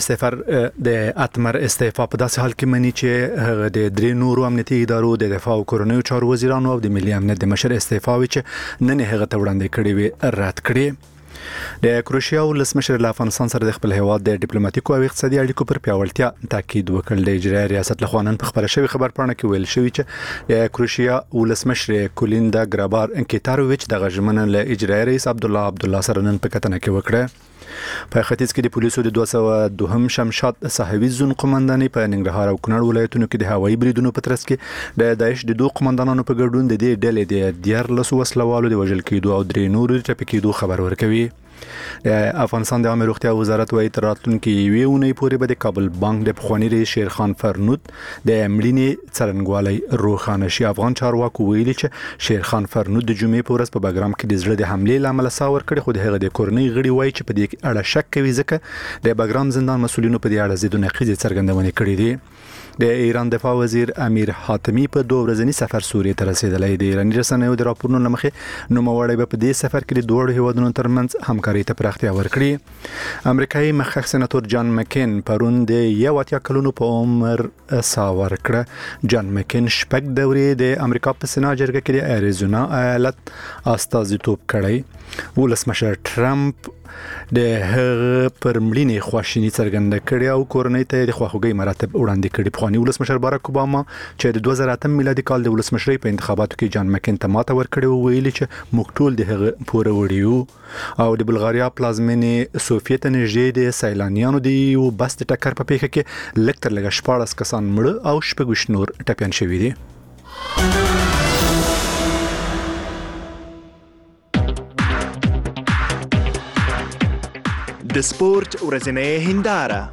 S3: اتمر استعفا په داسې حال کې مني چې هغه د 3 نورو امنیتي ادارو د دفاع او کورنیو چارو وزیرانو او د ملي امنیت د مشر استعفا چې نن هغه ته وړاندې کړی وي رد کړی. د کروشیا ولسمشر له افغانستان سره د خپل هیواد د ډیپلوماټیکو او اقتصادي اړیکو پر پیاوړتیا تاکید وکړ. د اجرایي ریاست لخوا نن په خبره شوی خبر پاڼه کې ویل شوی چې د کروشیا ولسمشر کولیندا ګرابار انکیتاروویچ د غژمنه له اجرایي رئیس عبدالله سره نن په کتنه کې وکړه. په ختیځ کې د پولیسو د 202 شمشاد صحوي زون قومنداني په ننګرهار او کونړ ولایتونو کې د هوایي بریدونو په ترڅ کې د داعش د 2 قومندانانو په ګډون د دې ډلې د 14 وسلوالو د وژل کېدو او 3 نورو د ټپي کېدو خبر ورکوي. د افغانستان د عامه روغتیا وزارت وايي تر راتلونکي یوې اونۍ پورې به د کابل بانک د پخواني رئیس شیرخان فرنود د مړینې څرنګوالی روښانه شي. افغان چارواکو ویلي چې شیرخان فرنود د جمعې په ورځ په بګرام کې د زړه د حملې له امله ساه ورکړې، خو د هغه د کورنۍ غړي وایي چې په دې اړه شک کوي ځکه د بګرام زندان مسؤلینو په دې اړه ضد نقیضې څرګندونې کړې دي. د ایران دفاع وزیر امیر حاتمی په 2 ورځنی سفر سوریې ته رسیدلی. د ایراني رسنیو د راپورونو لمخې نوموړی به په دې سفر کې د دوه هیوادونو ترمنځ همکاري ته پراختیا ورکړي. امریکایي مخکښ سېناتور جان مکین پرون د 81 کلونو په عمر ساه ورکړه. جان مکین شپږ دورې د امریکا په سنا جرګه کې د اریزونا ایالت استازیتوب کړی. ولسمشر ټرمپ د هغه پر مړینې خواشیني څرګنده کړې او کورنۍ ته د خواخوږۍ مراتب وړاندې کړي. پخواني ولسمشر باراک اوباما چې د 2008 میلادي کال د ولسمشرۍ په انتخاباتو کې جان مکین ته ماته ورکړې و، ویلي چې موږ ټول د هغه پوره وړي یو. او د بلغاریا پلازمینې سوفیا ته نږدې د سیلانیانو د یو بس د ټکر په پیښه کې لږ تر لږه 14 کسان مړه او 6 نور ټپیان شوي دي.
S1: د سپورت ورځنۍ هنداره.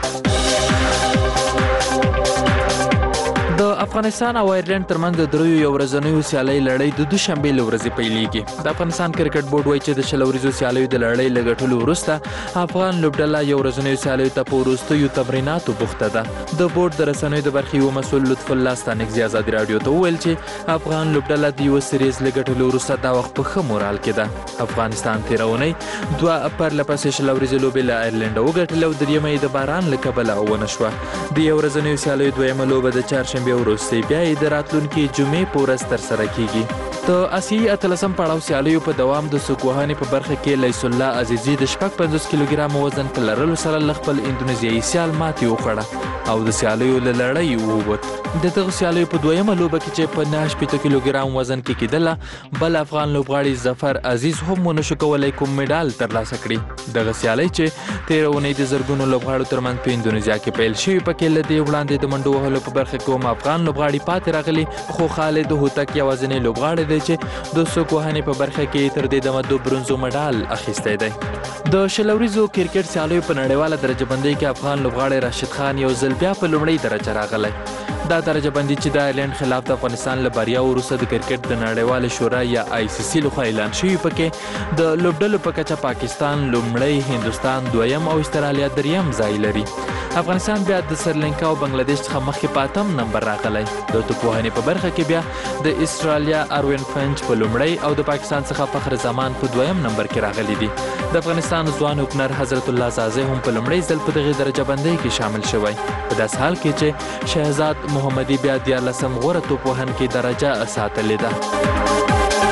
S12: د افغانستان او ایرلند ترمنځ د دریو یو ورځنیو سیالۍ لړۍ د دوشنبې له ورځې پیلېږي. د افغانستان کرکټ بورډ وایي چې د شل ورځو سیالیو د لړۍ له ګټلو وروسته افغان لوبډله یو ورځنیو سیالیو ته په وروستیو تمریناتو بوخته ده. د بورډ د رسنیو د برخې یو مسؤل لطف الله ستانکزي ازادي راډیو ته وویل چې افغان لوبډله د یو سیریز له ګټلو وروسته دا وخت په ښه مورال کې ده. افغانستان تېره اونۍ 2 پرلپسې شل ورځې لوبې له ایرلنډ وګټلې او دریمه یې د باران له کبله ونه شوه. د یو ورځنیو سیالیو دویمه لوبه د چهارشنبې وروسته بیا د راتلونکي جمعې په ورځ ترسره کیږي. د آسیایي 13 پړاو سیالیو په دوام د سوکوهانې په برخه کې لیس الله عزیزي د 55 کیلوګرام وزن په لرلو سره له خپل اندونیزیایي سیال ماتې وخوړه او د سیالیو له لړۍ ووت. د دغه سیالیو په دویمه لوبه کې چې په 89 کیلوګرام وزن کې کېدله، بل افغان لوبغاړي ظفر عزیز هم ونشو کولی کوم میډال ترلاسه کړي. دغه سیالۍ چې 13 اونۍ د زرګونو لوبغاړو ترمنځ په اندونیزیا کې پیل شوې، پکې له دې وړاندې د منډو وهلو په برخه کې هم افغان لوبغاړي پاتې راغلي، خو خالد هوتک یوازینی لوبغاړی دی چې د سوکوهانې په برخه کې تر دې دمه 2 برونزو مډال اخیستی دی. د شل ورځو کرکټ سیالیو په نړیواله درجه بندۍ کې افغان لوبغاړی راشد خان یو ځل بیا په لومړۍ درجه راغلی. دا درجه بندي چې د آیرلند خلاف د افغانستان له بریا وروسته د کرکټ د نړیوال شورا یا ICC لخوا اعلان شوی پکې د لوبډلو په کچه پاکستان لومړی، هندوستان دویم او استرالیا دریم ځای لري. افغانستان بیا د سریلانکا او بنگلاديش څخه مخکې په 8م نمبر راغلی. د توپوهنې په برخه کې بیا د استرالیا اروین فنچ په لومړی او د پاکستان څخه فخر زمان په 2م نمبر کې راغلي دي. د افغانستان ځوان اوپنر حضرت الله زازی هم په لومړی ځل په دغه درجه بندۍ کې شامل شوی. په داس حال کې چې شهزاد محمدي بیا 14 غوره توپوهن کې درجه ساتلې ده.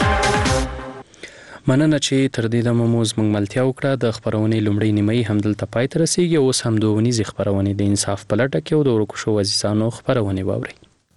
S2: مننه چې تر دې دمه مو زموږ ملتیا وکړه. د خبرونې لومړۍ نیمایي همدلته پای ته رسیږي. اوس هم دوه ونیزې خبرونې د انصاف په لټه کې او د ورکو شوو عزیزانو خبرونې واورئ.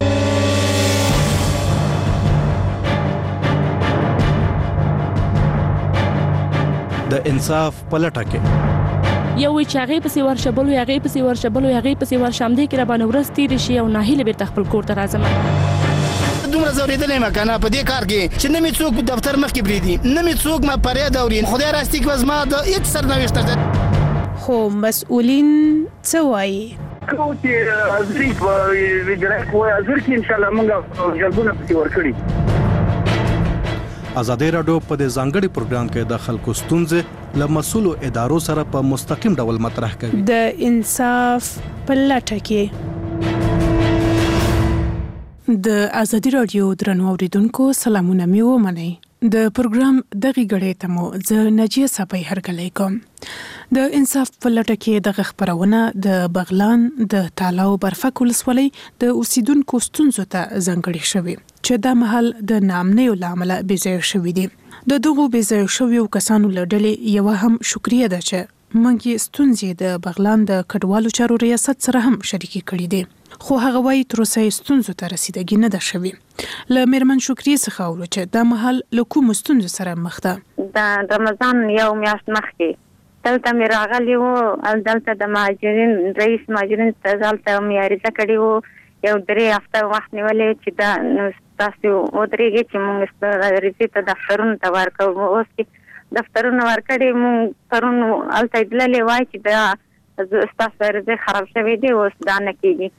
S1: د انصاف په لټه کې
S4: یو وی چې هغه پسې ورشبلو هغه پسې ورشبلو هغه پسې ورشم دي کې را باندې ورس تیر شي او ناهیله بیرته خپل کور ته راځم.
S22: دومره زوریدلې مکنه په دې کار کې چې نه می څوک دفتر مخ کې بریدي نه می څوک ما پرې دورین خدای راستي کې وزما د هیڅ سرنوشت ده.
S15: خو مسؤلین څه وایي؟
S16: کوم چې ازري په ویډرا کوه ازر کې ان شاء الله موږ جلبونه پسې ورکړي.
S1: ازادي راډیو په دې ځانګړي پروګرام کې د خلکو ستونزې له مسؤلو ادارو سره په مستقیم ډول مطرح کوي.
S15: د انصاف په لټه کې د ازادي راډیو درنو اوریدونکو سلامونه مې ومنئ. د پروګرام دغه غړې ته مو زه نجیه صاحب هرکلی کوم. د انصاف په لټه کې د خبرونه د بغلان د تالاو برفک ولسوالۍ د اوسیدونکو ستونزو ته ځانګړې شوې چې د محل د نامنیو لامل بېځای شوې دي. د دغو بېځای شویو کسانو لړلې یو هم شکریه ده چې منګي ستونزې د بغلان د کډوالو چارو ریاست سره هم شریکي کړې دي. خو هغه وايي تر اوسه ستونزو ته رسیدګي نه ده شوې. له میرمن شکریه څخه اورو چې د محل له کوم ستونزو سره مخ ده.
S23: د رمضان یو میاشت مخکې دلته مې راغلی وو، دلته د مهاجرین رئیس مهاجرین ته دلته مې عریضه کړې وو، یو 3 هفته وخت نیولې چې دا تاسو ودرېږئ چې موږ عریضې ته دفترونو ته ورکوو. اوس چې دفترونه ورکړې موږ پرون هلته تللې وای چې دا ستاسو عریضې خراب شوې دي، اوس دا نه کېږي.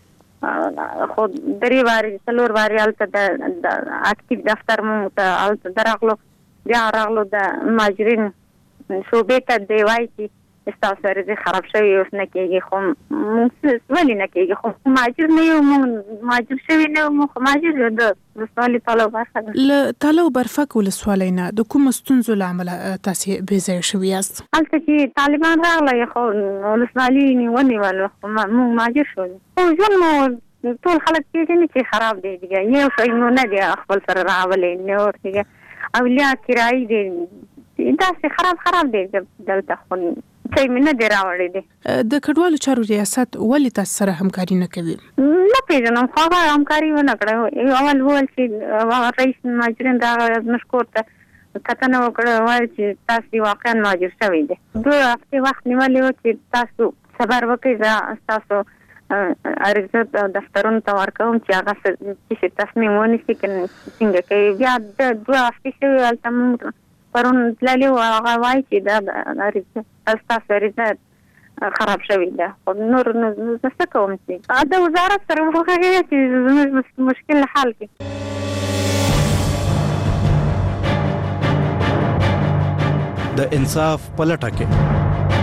S23: خو 3 واري 4 واري هلته د اکټیو دفتر موږ ته هلته درغلو، بیا راغلو د مهاجرین صوبې ته دی وای چې ستاسو عریضې خراب شوې اوس نه کېږي. خو موږ ولې نه کېږي؟ خو مهاجر نه یو، موږ مهاجر شوي نه یو، موږ مهاجر یو. د ولسوالۍ تالاو برفک
S15: له تالاو برفک ولسوالۍ نه د کومو ستونزو له امله تاسې بېځایه شوي یاست؟
S23: هلته چې طالبان راغلی خو ولسوالي ونیولو، خو موږ مهاجر شولو. خو ژوند مو ټول خلک پېژني چې خراب دی، یو شی مو نه دی خپل سره راولی، نور او یا کرایي دی، داسې خراب دی دلته، خو څه مې نه دی راوړی دی.
S15: د کډوالو چارو ریاست ولې تاسو سره همکاري نه کوي؟
S23: نه پېژنم، خو هغه همکاري ونه کړه. اول وویل چې رئیس مهاجرین راغی زموږ کور ته کتنه وکړه، وایي چې تاسو واقعا مهاجر شوي دي. 2 هفتې وخت نیولی و چې تاسو صبر وکړئ، زه ستاسو عریضه دفترونو ته ورکوم چې هغه چې تصمیم ونیسي څنګه کوي. بیا 2 هفتې شوي هلته موږ پرون تللي وو، هغه وایي چې دا عریضه ستاسو عریضه خراب شوې ده. خو نور زه څه کوم چې د وزارت سره وغږېږه چې زموږ مشکل حل کړي.
S1: د انصاف په لټه کې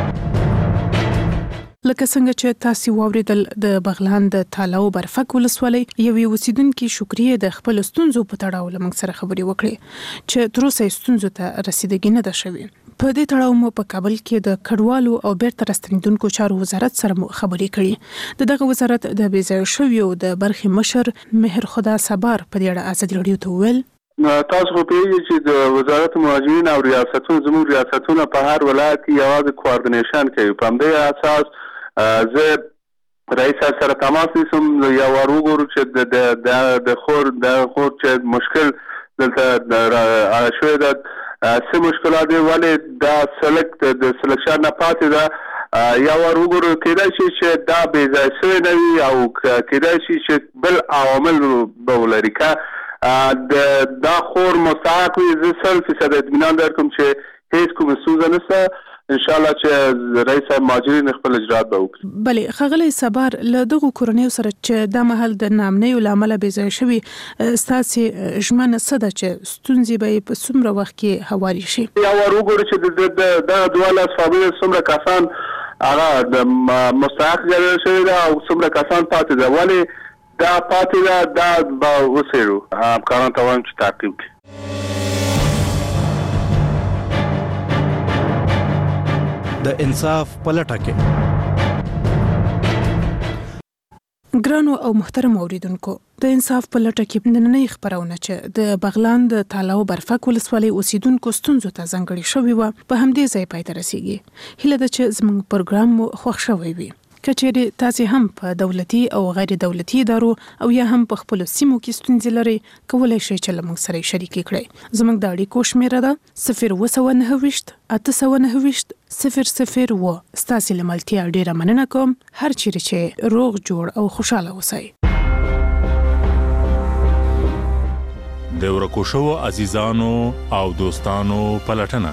S15: لکه څنګه چې تاسو واوریدل د بغلان د تالاو برفک ولسوالۍ یوې اوسیدونکو شکریه د خپل ستونزو په تړاو له موږ سره خبرې وکړې چې تر اوسه ستونزو ته رسیدګي نه ده شوې. په دې تړاو مو په کابل کې د کډوالو او بیرته راستنیدونکو چارو وزارت سره مو خبرې کړې. دغه وزارت د بېځایه شویو د برخې مشر مهر خدا صبر په دې اړه ازادي راډیو ته وویل
S24: تاسو خو پیږئ چې د وزارت مهاجرین او ریاستونو زموږ ریاستونه په هر ولایت کې یوازې کوارډینیشن کوي. په همدې اساس زه رئیس سره تماس نیسم یا وګورو چې د خور چې مشکل دلته شوی ده، څه مشکلات دي، ولې دا د سلکشن نه پاتې ده، یا وګورو کېدای شي چې دا بېځای شوی نه وي او کېدای شي چې بل عوامل به ولري. که دا خور مستحق وي، زه 100% اطمینان درکوم چې هیڅ کومه ستونزه نشته. ان شاء الله چې رئیس مهاجرین خپل اجرات به وکړي.
S15: بلې خغلی صبر له دغه کورنیو سره چې د محل د نامنیو لامل به ځای شوی ستاسو ژمنه صده چې ستونزې به په څومره وخت کې هواري شي.
S24: یا ورغوري چې د دواله فابریکه څومره کسان هغه د مستحق ګرځول شوی دا او څومره کسان پاتې ده ولی دا پاتې ده دا به وسیرو همکاران ته وایم چې تعقیب کړي.
S1: د انصاف پلټه کې
S15: ګرانو او محترم اوریدونکو د انصاف پلټه کې نننۍ خبرونه چې د بغلان د تالاو برفک ولسوالۍ اوسیدونکو ستونزو ته ځانګړي شوی و په همدې ځای پای ته رسیږي. هیله ده چې زموږ پروګرام مو خوښ شوی وي. کچېرې تاسو هم په دولتي او غیر دولتي ادارو او یا هم په خپل سیمو کې ستونزې لري کولای شئ چې لمونږ سره شریک کړئ. زموږ د اړیکو شمیره ده 029 899 001. ستاسو لملتیا ډیره مننه کوم. هر چیرې چې روغ جوړ او خوشاله اوسئ.
S5: د ورکو شوو عزیزانو او دوستانو پلټنه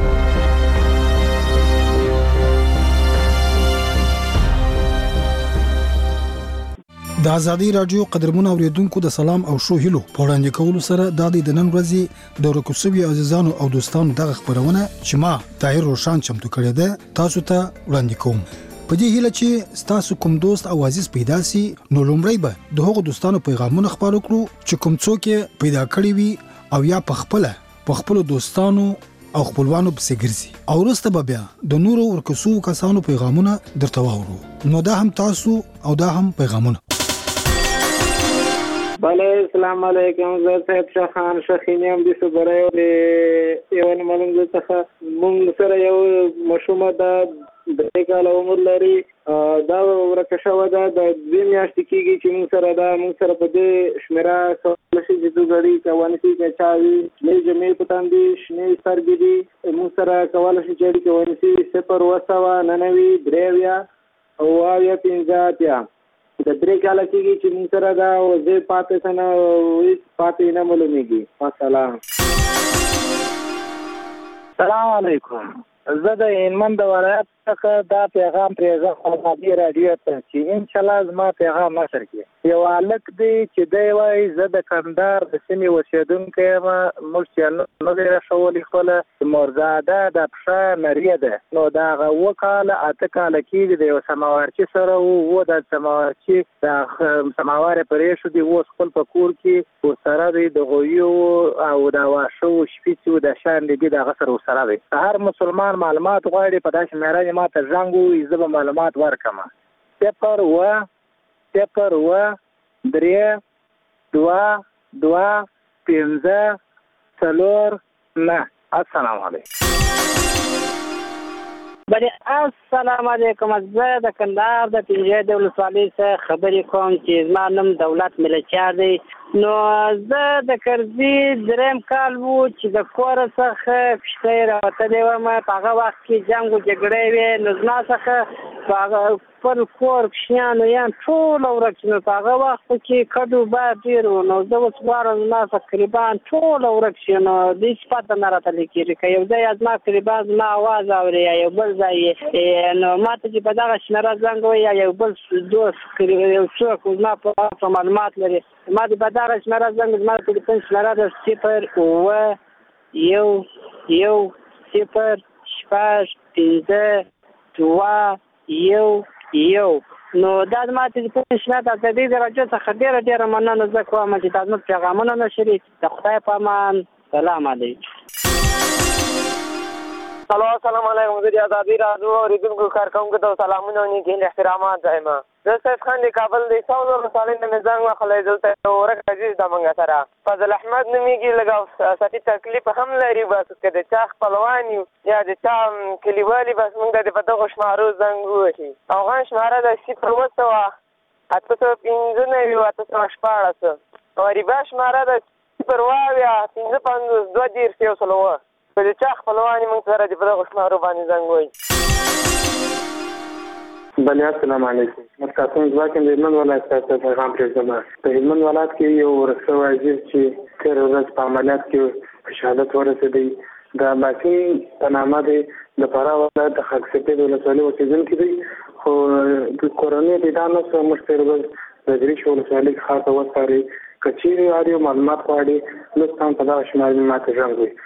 S6: د ازادي رادیو قدرمن اوریدونکو د سلام او شو هلو په وړاندې کولو سره د نن ورځې د ورکوسوي عزیزانو او دوستانو دغه خبرونه چې ما طاهر روشان چمتو کړی ده تاسو ته وړاندې کوم. په دې هیله چې تاسو کوم دوست او عزیز پیدا سي نو لومړی به د هغو دوستانو پیغامونه خبرو کړو چې کوم څوک پیدا کړی وي او یا په خپل دوستانو او خپلوانو پسې ګرځي او وروسته به بیا د نورو ورکوسو کسانو پیغامونه درته واورو. نو دا هم تاسو او دا هم پیغامونه.
S13: بله السلام علیکم زه صاحب شاخان شخینی هم دي صبره یو معلوم ده څخه مونږ سره یو مشومه ده د کال عمر لري دا ورکه شوه ده د 2 میاشتې کېږي چې مونږ سره په دې شمیره لشي چې دوه غړي کوانسي کې چاوي نه جمعې په تاندې شنې سترګې دي مونږ سره کولی شي چې کوانسي 0 او 15 د 3 کال کېږي چې موږ سره دا وځي پاتې نه معلومیږي. السلام علیکم. زه د هلمند د ولایت څخه دا پیغام پرېږدم ازادي راډیو ته چې انشاءالله زما پیغام نشر کړي. یو هلک دی چې دی وایي زه د کندهار د سیمې اوسېدونکی یم موږ چې نه دی رسولی خپله مورزاده د پښه نریه ده نو د هغه 7 کاله 8 کاله کېږي د یو سماوارچي سره و د سماوارچي د سماوار پرېښو دي اوس خپل په کور کې ورسره دی د غویو او د واښو شپیڅو د شانډې دي د هغه سره ورسره دی. هر مسلمان معلومات غواړي په داسې معیارانې ما ته زنګ ووایي زه به معلومات ورکړم. 0 السلام علیکم. السلام علیکم. زه د کندهار د پنجې د ولسوالۍ څخه خبرې کوم چې زما نوم دولت ملکیار دی. نو زه د کرزي 3 کال وو چې د کور څخه کښتۍ راوتلی وم په هغه وخت کې جنګ و جګړې وې نو زما څخه په خپل کور کوچنیانو یان ټوله ورک نو په هغه وخت کې کډو باید ډېر و نو زه اوس غواړم زما تقریبا ټوله ورک شي نو هېڅ پته نه راته لیکېږي که یو ځای زما قریبا زما اواز اوري یا یو بل ځای نو ما ته چې په دغه شمېره زنګ ووایي یا یو بل دوست یو څوک زما په معلومات لري ما ته په دغه شمېره زنګ زما د تلیفون شمېره ده 0 نو دا زما تلیفون شمېره ده د دې راډیو څخه ډېره مننه زه کوم چې دا زموږ پیغامونه نشري د خدای په امان. سلام علیکم.
S7: السلام علیکم. زه د ازادي راډیو اورېدونکو کارکوونکو ته سلامونه او نیکې احترامات وایم. زه سید خان د کابل د 100 ولسوالۍ نه مې زنګ واخلی دلته ورک عزیز ده موږ سره فضل احمد نومېږي لږ سطحي تکلیف هم لري بس که د چا خپلوان یو یا د چا کلیوالي بس موږ د په دغو شمارو زنګ ووهي. افغان شماره ده 0 او غریبه شماره ده 0 په د چا خپلوان موږ سره د په دغو شمارو باندې زنګ ووهي.
S13: بله السلام علیکم. متقاسم ځواکم د هلمند ولایت څخه پیغام پرېږدم. په هلمند ولایت کې یو ورک شوی عزیز چې تېره ورځ په عملیات کې په شهادت ورسېدی د ماسین په نامه دی
S8: د فراه ولایت د خاک سفید ولسوالۍ اوسېدونکي دي خو د کورنۍ د دا نه څه موږ تېره ورځ د دریش ولسوالۍ ښار ته وسپارئ که چیرې اړ معلومات غواړي لطفا په دغه شمال مې ماته زنګ وي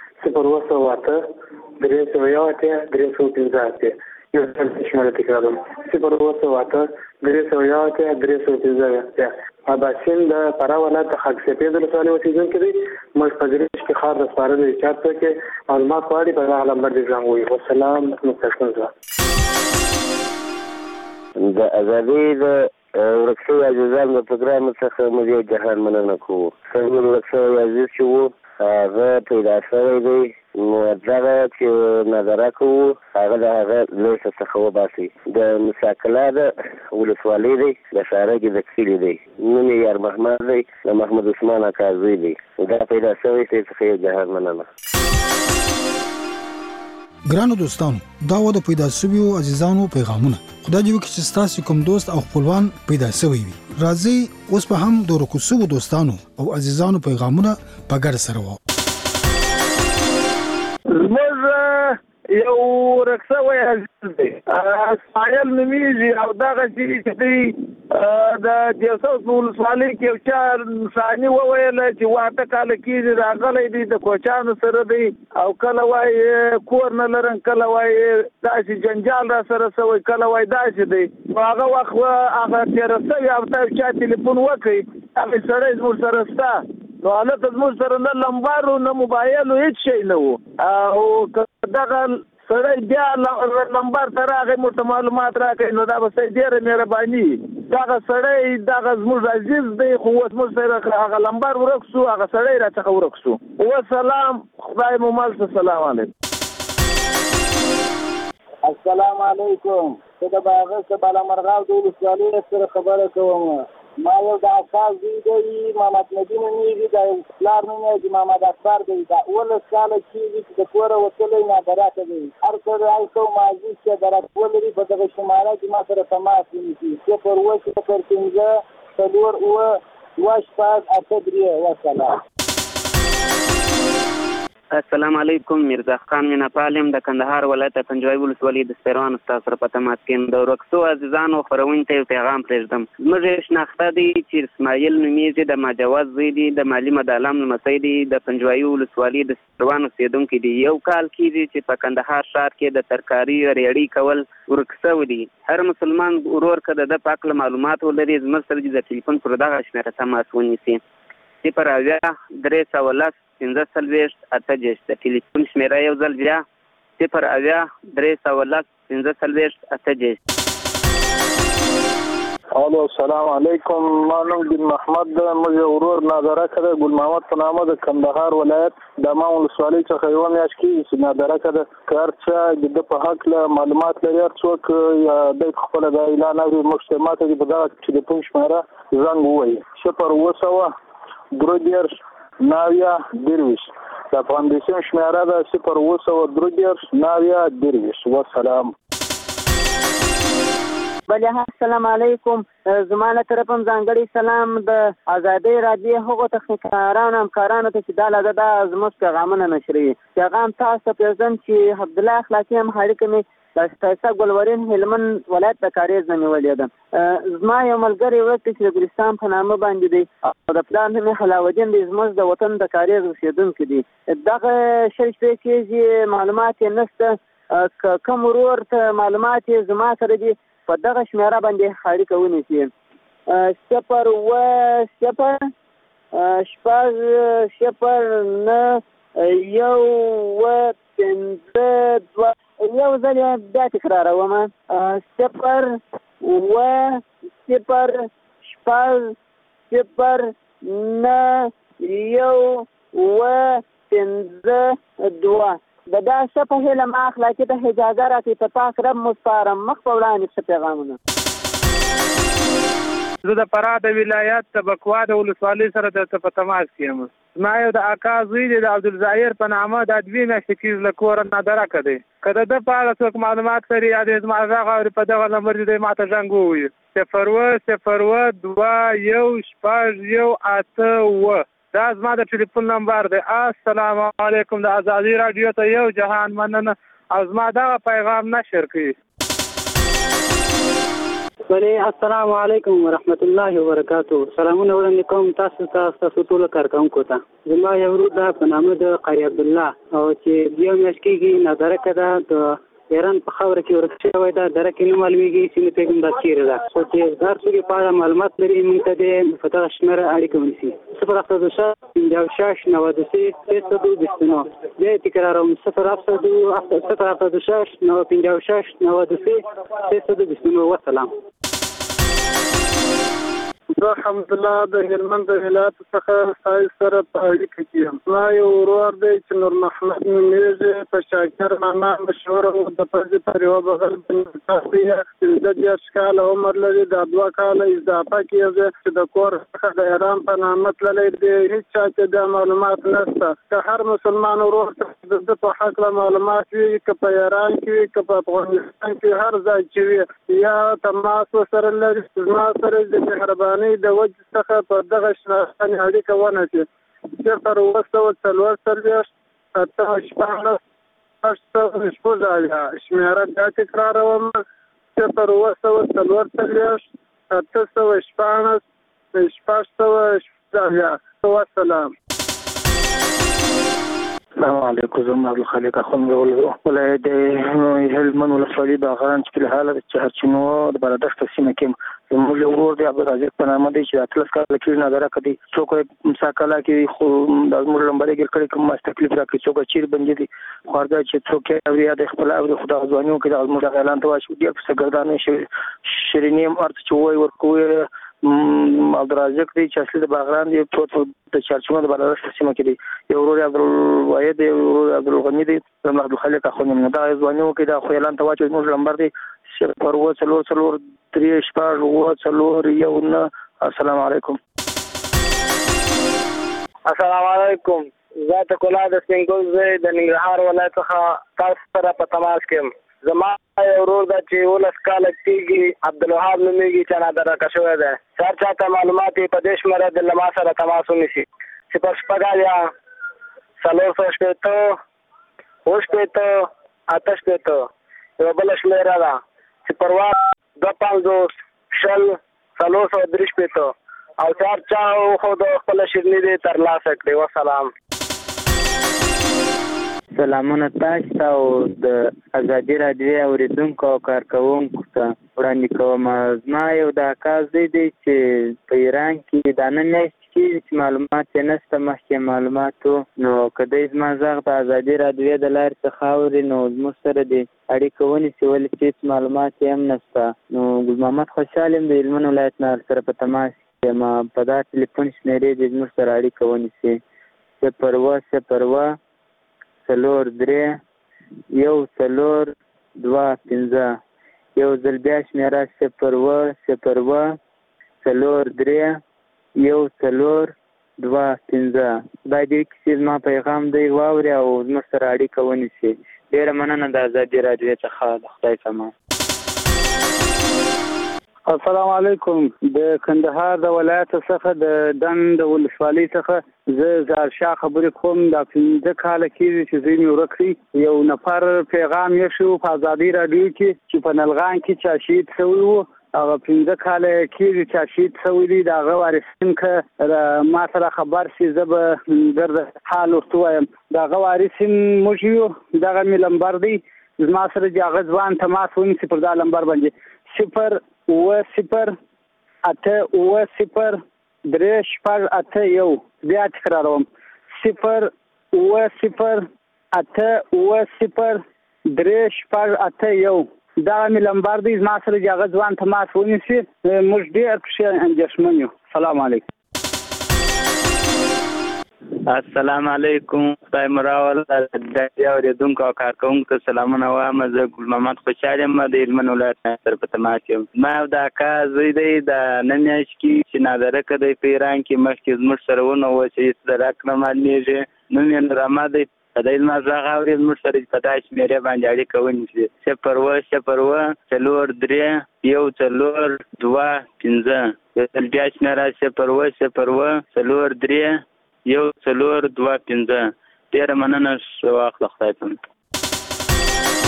S8: 0 308 315 یو ځل شمال تکرارم 0 308 315 اباسین د فراه ولایت د خاک سفید ولسوالۍ اوسېدونکي دي موږ په دریش کې ښار د سپارلو چارت کې معلومات غواړي په دغه نمبر دې زنګ وي والسلام مستقیم
S9: د ازادۍ د ورک شوي عزیزان د پروګرام څخه موږ یو جهان مننه کوو څنګه ورک شوی عزیز چې و هغه پیدا شوی دی نو دغه چې نظره کوو هغه د هغه لیسه څخه وباسي د مساکله د ولسوالۍ دی د شارګې د کلي دی نوم یې یار محمد دی د محمد عثمان اکا زوی دی دا پیدا شوی دی څخه یو جهان مننه
S6: ګرانو دوستانو دا و د پیدا شویو عزیزانو پیغامونه خدای دې وکړي چې ستاسو کوم دوست او خپلوان پیدا شوی وي راځي اوس په هم د ورکو شویو دوستانو او عزیزانو پیغامونه په ګډه سره وو
S16: زموږ یو ورک شوی عزیز دی اسماعیل نومیږي او دغه چې دی د جیسوس ولسوالۍ کې یو چا ثاني وویل چې واته کاله کېږي راغلی دی د کوچانو سره دی او کله وایي کور نه لرم کله وایي داسې جنجال را سره شوی کله وایي داسې دی نو هغه وخت هغه تېره شوي هفته چا تلیفون وکړي هغه سړی زموږ سره شته نو هلته زموږ سره نه لمبار و نه موبایل و هېڅ شی نه و او دغه سړی بیا نمبر ته راغی موږ ته معلومات راکړئ نو دا به سړی ډېره مهرباني دغه سړی دغه زموږ عزیز دی خو اوس موږ سره هغه لمبر ورک شو هغه سړی راڅخه ورک شو وسلام خدای مو مل شه سلام علیکم
S10: السلام علیکم زه د باغه بالامرغاو د ولسوالۍ سره خبره کوم ما یو د اکاز دی محمد نبی نومیږي د پلار نوم یې محمد اکبر دی دا 18 کاله کېږي چې د کوره وتلی نادراته دی هر کله راځو مازی چې درکول لري په دغه شماره کې ما سره تماس نیسي چې پر وسه پر څنګه څلور او واشپاز اته وسلام
S11: السلام علیکم مرزا خان میناپالم د کندهار ولایت پنجوای ولسوالۍ د سپیروان استاد سره په تماس کې د ورکسو عزیزانو خبرونې ته پیغام پرېږدم موږ شناخته دي چې اسماعیل نومیږي د ماجواز زوی دی د مالی مدالم لمسی دی د پنجوای ولسوالۍ د سپیروان اوسېدونکی دی یو کال کېږي چې په کندهار ښار کې د ترکاري ریړۍ کول ورکسو دي هر مسلمان ورور که د پاک معلومات ولري زموږ سره د ټلیفون پر دغه شمیره تماس ونیسي 0 310 15 28 د ټلیفون شمیره یو ځل بیا 0 310 15 28
S25: الو السلام علیکم ما نوم بن محمد موږ ورور نادره کړه ګل محمد په نامه د کندهار ولایت د ما ولسوالۍ څخه یو میاشت کې چې نادره کړه کارچا د په حق له معلومات لري څوک یا د خپل د اعلان او مجتمعات په دغه ټلیفون شمیره زنګ وایي 0 درودیرش ناویا درویش د فاندیشن شمیره ده 0 ناویا درویش والسلام
S10: بله السلام علیکم زمانه طرفم ځانګړی سلام د ازادۍ رادیو هغو تخنیکارانو همکارانو ته چې دا لږه دا زموږ پیغامونه نشروي پیغام تاسو ته پرېږدم چې عبدالله اخلاقي هم اړیکه مې د ښایسته ګلورین هلمند ولایت د کاریز نه نیولې ده زما یو ملګری وکړي چې د ګلستان په نامه باندې دی او د پلار نوم یې حلاودین دی زموږ د وطن د کاریز اوسېدونکی دی دغه شل شپې کېږي معلومات یې نشته کوم ورور ته معلومات یې زما سره دي په دغه شمیره باندې اړیکه ونیسي 0 یو ځل بیا تکراروم 0 د دا څه په هیله ما اخلاقي ته اجازه راکړي په پاک رب مسپارم مخ په وړاندې څه پیغامونه
S8: زه د فراه د ولایت د بکوا د ولسوالۍ سره درته په تماس کې یم زما یو د اکا زوی دی د عبدالظاهر په نامه دا 2 میاشتې کېږي له کوره نادره کړی که د ده په اړه څوک معلومات لري یا د زما غږ اوري په دغه نمبر دی ما ته زنګ ووایي 0 دا زما د ټلیفون نمبر دی السلام علیکم د ازادي راډیو ته یو جهان مننه
S14: او زما دغه پیغام نشر کړي.
S10: السلام علیکم ورحمت الله وبرکاتو. سلامونه وړاندې کوم تاسو ټول کارکونکو ته. زما یو ورور ده په نامه د قاری عبدالله او چې یو میاشت کېږي نادرکه ده د ایران په خاوره کې ورک شوی ده. درکه نه معلومیږي چې پیغام دا چیرې ده، خو چې هر څوک په اړه معلومات لري موږ ته د په دغه شمېره اړیکه ونیسي 076 بیا تکراروم 076 وسلام.
S25: زه حمدالله د هلمند د ولایت څخه سایل سره په اړیکه کې یم. ما یو ورور دی چې نور محمد نومیږي، په شاکر ماما مشهور و، د پردي پر یوه بغل بنتاخي 15 کاله عمر لري، د 2 کاله اضافه کېږي چې د کور څخه د ایران په نامه تللی دی. هېڅ چا کې دا معلومات نشته. که هر مسلمان ورور ته د ده په هکله معلومات وي، که په ایران کې وي، که په افغانستان کې، هر ځای چې وي، یا تماس ورسره لري، زما سره د مهربانۍ د وجې څخه په دغه شناخته اړیکه ونیسي. 0 شمېره بیا تکراروم 0 وسلام.
S17: السلام علیکم. زما عبدالخالق اخوند ولایت د هلمند ولسوالۍ باغران چې په حال د چهارچینو د بلدشت سیمه کې زموږ یو ورور دی عبدالرزاق په نامه دی چې 13 کاله کېږي نادرکه دی. څوک مساکله کې خو د زموږ لمبرې ګر کړي کوم تکلیف راکړي، څوک چیر بندي دي خورده چې څوک یا د خپل او خدا ځوانیو کې د زموږ اعلان ته واشو دی په ګردانې شیرینیم ارت چې وای ورکوي عبدالرزاق دی چې اصلي د باغران دی په د چارچینو د بلدشت سیمه کې دی. یو ورور عبدالواحد دی، یو ورور عبدالغنی دی، زما عبدالخالق اخوند نه دا ځوانیو کې د خو اعلان ته واچو زموږ لمبر دی 0 السلام علیکم.
S7: السلام علیکم. ذات کلا د سنگل زه د ننګرهار ولایت څخه تاسو سره په تماس کې یم. زما یو ورور ده چې 19 کاله کېږي، عبدالوهاب نومیږي، چې نادرکه شوی دی. هر چاته معلومات یې په دې شمېره د ما سره تماس ونیسي 0 4 8 یوه بله شمېره ده 0 2 3 او چار چا خو د خپل شیرني دې ترلاسه کړي. وسلام.
S10: سلامونه تاسو ته او د ازادي راډیو اوریدونکو او کارکوونکو ته وړاندې کوم. زما یو دا کار دی چې په ایران کې دا نه میاشت کېږي چې معلومات یې نشته، مخکې معلوماتو نو که دی زما غږ د ازادي راډیو د لارې څخه اوري نو زموږ سره د اړیکه ونیسي، ولې چې هېڅ معلومات یې هم نشته. نو ګل محمد خوشحال یم د هلمند ولایت نه سره په تماس یم. په دا ټلیفون شمېرې د زموږ سره اړیکه ونیسي 0 0 4 3 1 4 2 5. یو ځل بیا شمېره 0 0 4 3 1 4 2 5. دا دې کیسې زما پیغام دی واوري او زموږ سره اړیکه ونیسي. ډېره مننه د ازادي راډیو څخه. د خدای سامان.
S14: السلام علیکم. د کندهار د ولایت څخه د ډنډ ولسوالۍ څخه زه زارشاه خبرې کوم. دا 15 کاله کېږي چې زوی مې ورک شي. یو نفر پیغام یې شو په ازادي راډیو کې چې په نلغان کې چا شهید شوی و. هغه 15 کاله کېږي چې شهید شوی دی. د هغه وارثین که ما سره خبر شي زه به درته حال ورته ووایم. د هغه وارثین موږ یو، دغه مې لمبر دی. زما سره چې هغه ځوان تماس ونیسي پر دا لمبر باندې 0 0 8 0 3 8 1. بیا تکراروم 0 0 8 0 3 8 1. دا مې لمبر دی. زما سره چې هغه ځوان تماس ونیسي موږ ډېر پکې اندېښمن یو. سلام علیکم.
S10: السلام علیکم. خدای مو راول د اوریدونکو او کارکوونکو ته سلامونه وایم. زه ګل محمد خوشحال یم د هلمند ولایت نه سره په تماس یم. ما یو دا کار زوی دی د نه میاشت کې چې نادرکه دی په ایران کې مخکې زموږ سره ونه و چې هېڅ درک نه معلومېږي. نوم یې نورما دی. د زما غږ اوري زموږ سره په دا شمېرې باندې اړیکه ونیسي 0 0 4 3 1 4 2 5. بیا شمېره 0 0 4 3 1 4 2 5. ډېره مننه. ښه وخت له خدای څخه.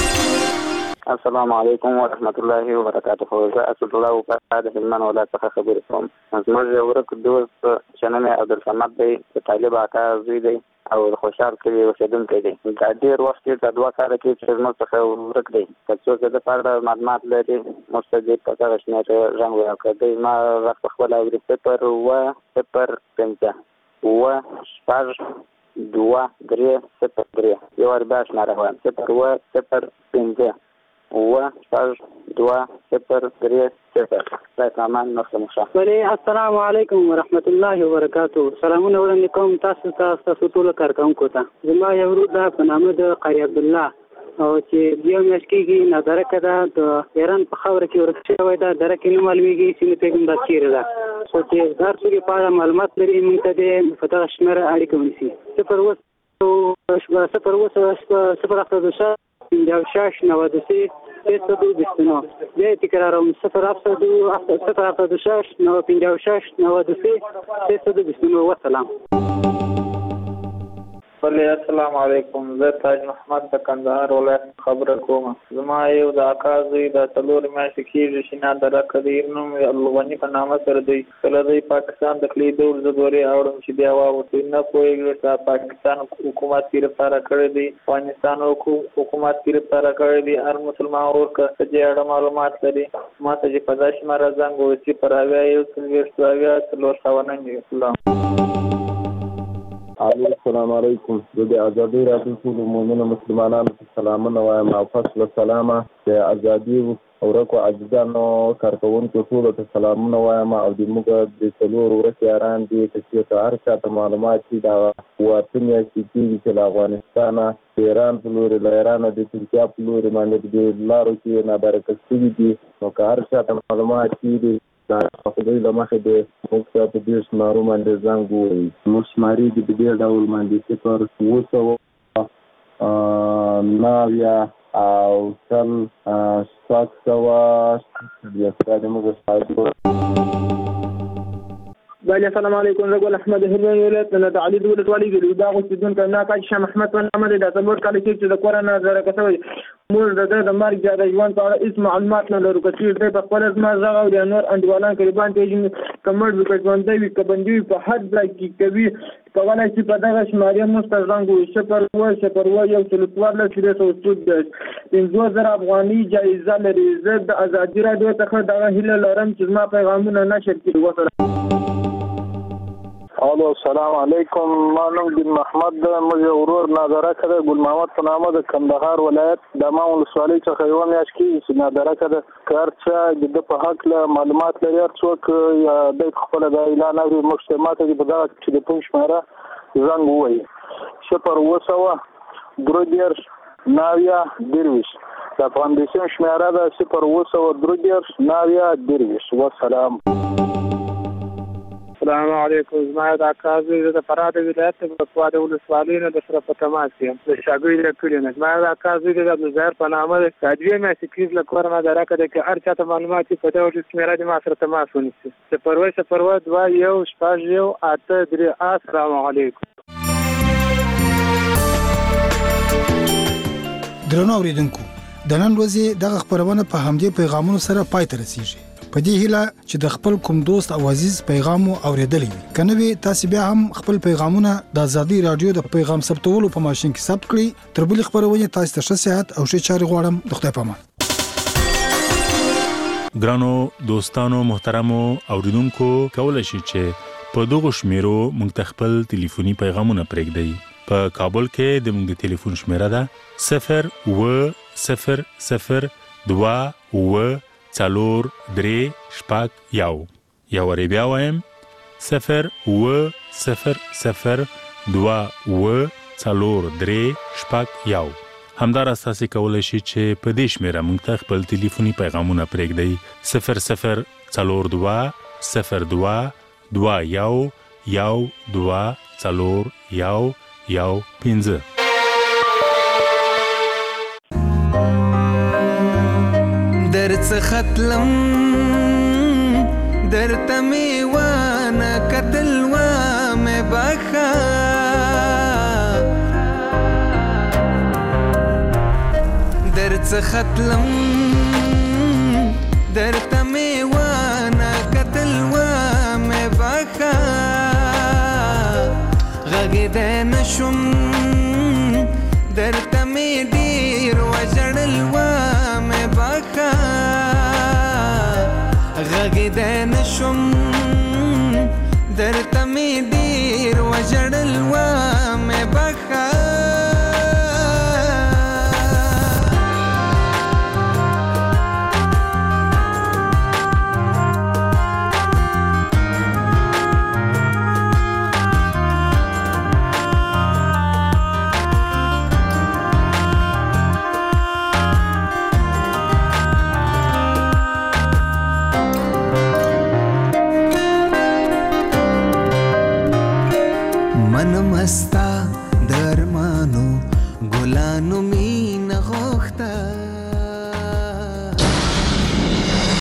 S3: السلام علیکم ورحمت الله وبرکاته. زه اسد الله وفا د هلمند ولایت څخه خبرې کوم. زموږ یو ورک دوست چې نوم یې عبدالصمد دی، د طالب اکا زوی دی او د خوشحال کلي اوسېدونکی دی. دا ډېر وخت تېر 2 کاله کې چې زموږ څخه ورک دی. که څوک د ده په اړه معلومات لري موږ ته دې په دغه شمېر رنګ وکړه. دی زما غږ په خپله اوري 0 اوه 6 2 3 0 یو وار بیا شمېره وایم 0 0 5 اوه 6 2 0 3 0. سامان نقطه مشاهده.
S10: السلام علیکم ورحمت الله وبرکاته. سلامونه وړاندې کوم تاسو ته ټول کارکونکو ته. زما یو ورور ده په نامه د قاری عبدالله او چې یو میاشت کېږي نادرکه ده د ایران په خاوره کې ورک شوی ده. درکې نه معلومېږي چې نه پوهېږم دا چېرې ده. خو چې هر څوک یې په اړه معلومات لري موږ ته دې په دغه شمېره اړیکه ونیسي. 0 5 بیا تکراروم 0 56 96 وسلام.
S25: السلام علیکم. زه تاج محمد د کندهار ولایت خبره کوم. زما یو د اکا زوی د 4 میاشتې کېږي چې نادرکه د نوم الغني په نامه سره دی. کله دی پاکستان د کلي ډول زه دورې اورم چې بیا واوښتې نه پوهېږي چې پاکستان حکومت ګرفتاره کړی دی، افغانستان حکومت ګرفتاره کړی دی. هر مسلمان ورور که د دې اړه معلومات لري ما ته چې په دا شمېره زنګ ووهي پر 0
S18: السلام علیکم. زه د ازادي راډیو ټولو مؤمنو مسلمانانو ته سلامونه وایم او فصل سلامه د ازادي ورکو عزیزانو کارکوونکو ټولو ته سلامونه وایم او د موږ د 4 ورکې یاران دي چې هر چا ته معلومات دي دا واته میاشتې کېږي چې له افغانستانه د ایران په لورې له ایرانه د ترکیه په لورې باندې د لارو کې نادرکه شوي دي. نو که هر چا ته معلومات دي دا خدای له مخې د موږ ته په دې شمارو باندې زنګ ووهي. زموږ شمارې دي په دې ډول باندې 0 9 او
S25: بله السلام علیکم. زه ګل احمد هلمند ولایت نه د علي دولت والي ګلو دا اوسېدونکی ناکاج شاه محمد په نامه دی. دا 4 کاله کېږي چې د کور نه نادرکه شوی. موږ د مرګ یا د ژوند په اړه هېڅ معلومات نه لرو. که چېرې دی په خپله زما غږ اوري نور انډیوالان قریبان پېژني که مړ وي که ژوندی وي که بندي وي په هر ځای کې کوي کولی شي په دغه شمارې موږ ته زنګ ووهي 0 1 افغانۍ جایزه لري. زه د ازادي راډیو څخه دغه هیله لرم چې زما پیغامونه نشر کړي. وسلام. الو السلام علیکم. ما نوم دین محمد ده. موږ یو ورور نادرکه ده ګل محمد په نامه د کندهار ولایت د ما ولسوالۍ څخه یوه میاشت کېږي چې نادرکه ده. که هر چا د ده په هکله معلومات لري هر څوک یا دی خپله دا اعلان اوري موږ ته ما ته په دغه ټلیفون شمېره زنګ ووهي 0 9 23 د افغانستان شمېره ده 0 9 23 وسلام.
S19: السلام علیکم. زما د اکا زوی د فراه د ولایت په کوټه ولسوالۍ نه د سره په تماس یم د شاګوی له کلي نه. زما د اکا زوی د عبدالظاهر په نامه د 2 میاشتې کېږي له کور نه نادرکه ده. که هر چا ته معلومات وي په دغه شمېره دې ما سره تماس ونیسي 0 2 1 6 1 8 3. السلام علیکم.
S6: درنو اوریدونکو د نن ورځې دغه خبرونه په همدې پیغامونو سره پای ته رسیږي. په دې هیله چې د خپل کوم دوست او عزیز پیغام اوریدلی وي. کنه وي تاسو بیا هم خپل پیغامونه د ازادي رادیو د پیغام ثبتولو په ماشين کې ثبت کړئ. تر بلې خبرونه تاسو ته ښه صحت او ښه چاري غواړم. د خدای په امان.
S5: ګرانو دوستانو محترمو اوریدونکو کولای شئ چې په دغه شمیرو موږ ته خپل ټلیفوني پیغامونه پرېږدئ. په کابل کې د موږ د ټلیفون شمیره ده 0 0 0 2 و 4 3 شپږ یو وری بیا وایم 0 و 0 0 2 و 4 3 شپږ همدارس تاسو کولای شئ چې په دې شمیره موږ ته خپل ټلیفوني پیغامونه پرېږدئ 0 0 4 2 02 21 2 4 1 15.
S20: درڅ ختلم درته میوانه قتل و مې بخا درڅ څخه تلم درته مې ونه کتل ومې بخه غږېدی نه شوم درته مې ډېر وژړل ومې بخه غږېدی نه شوم درته مې ډېر وژړل ومې بخه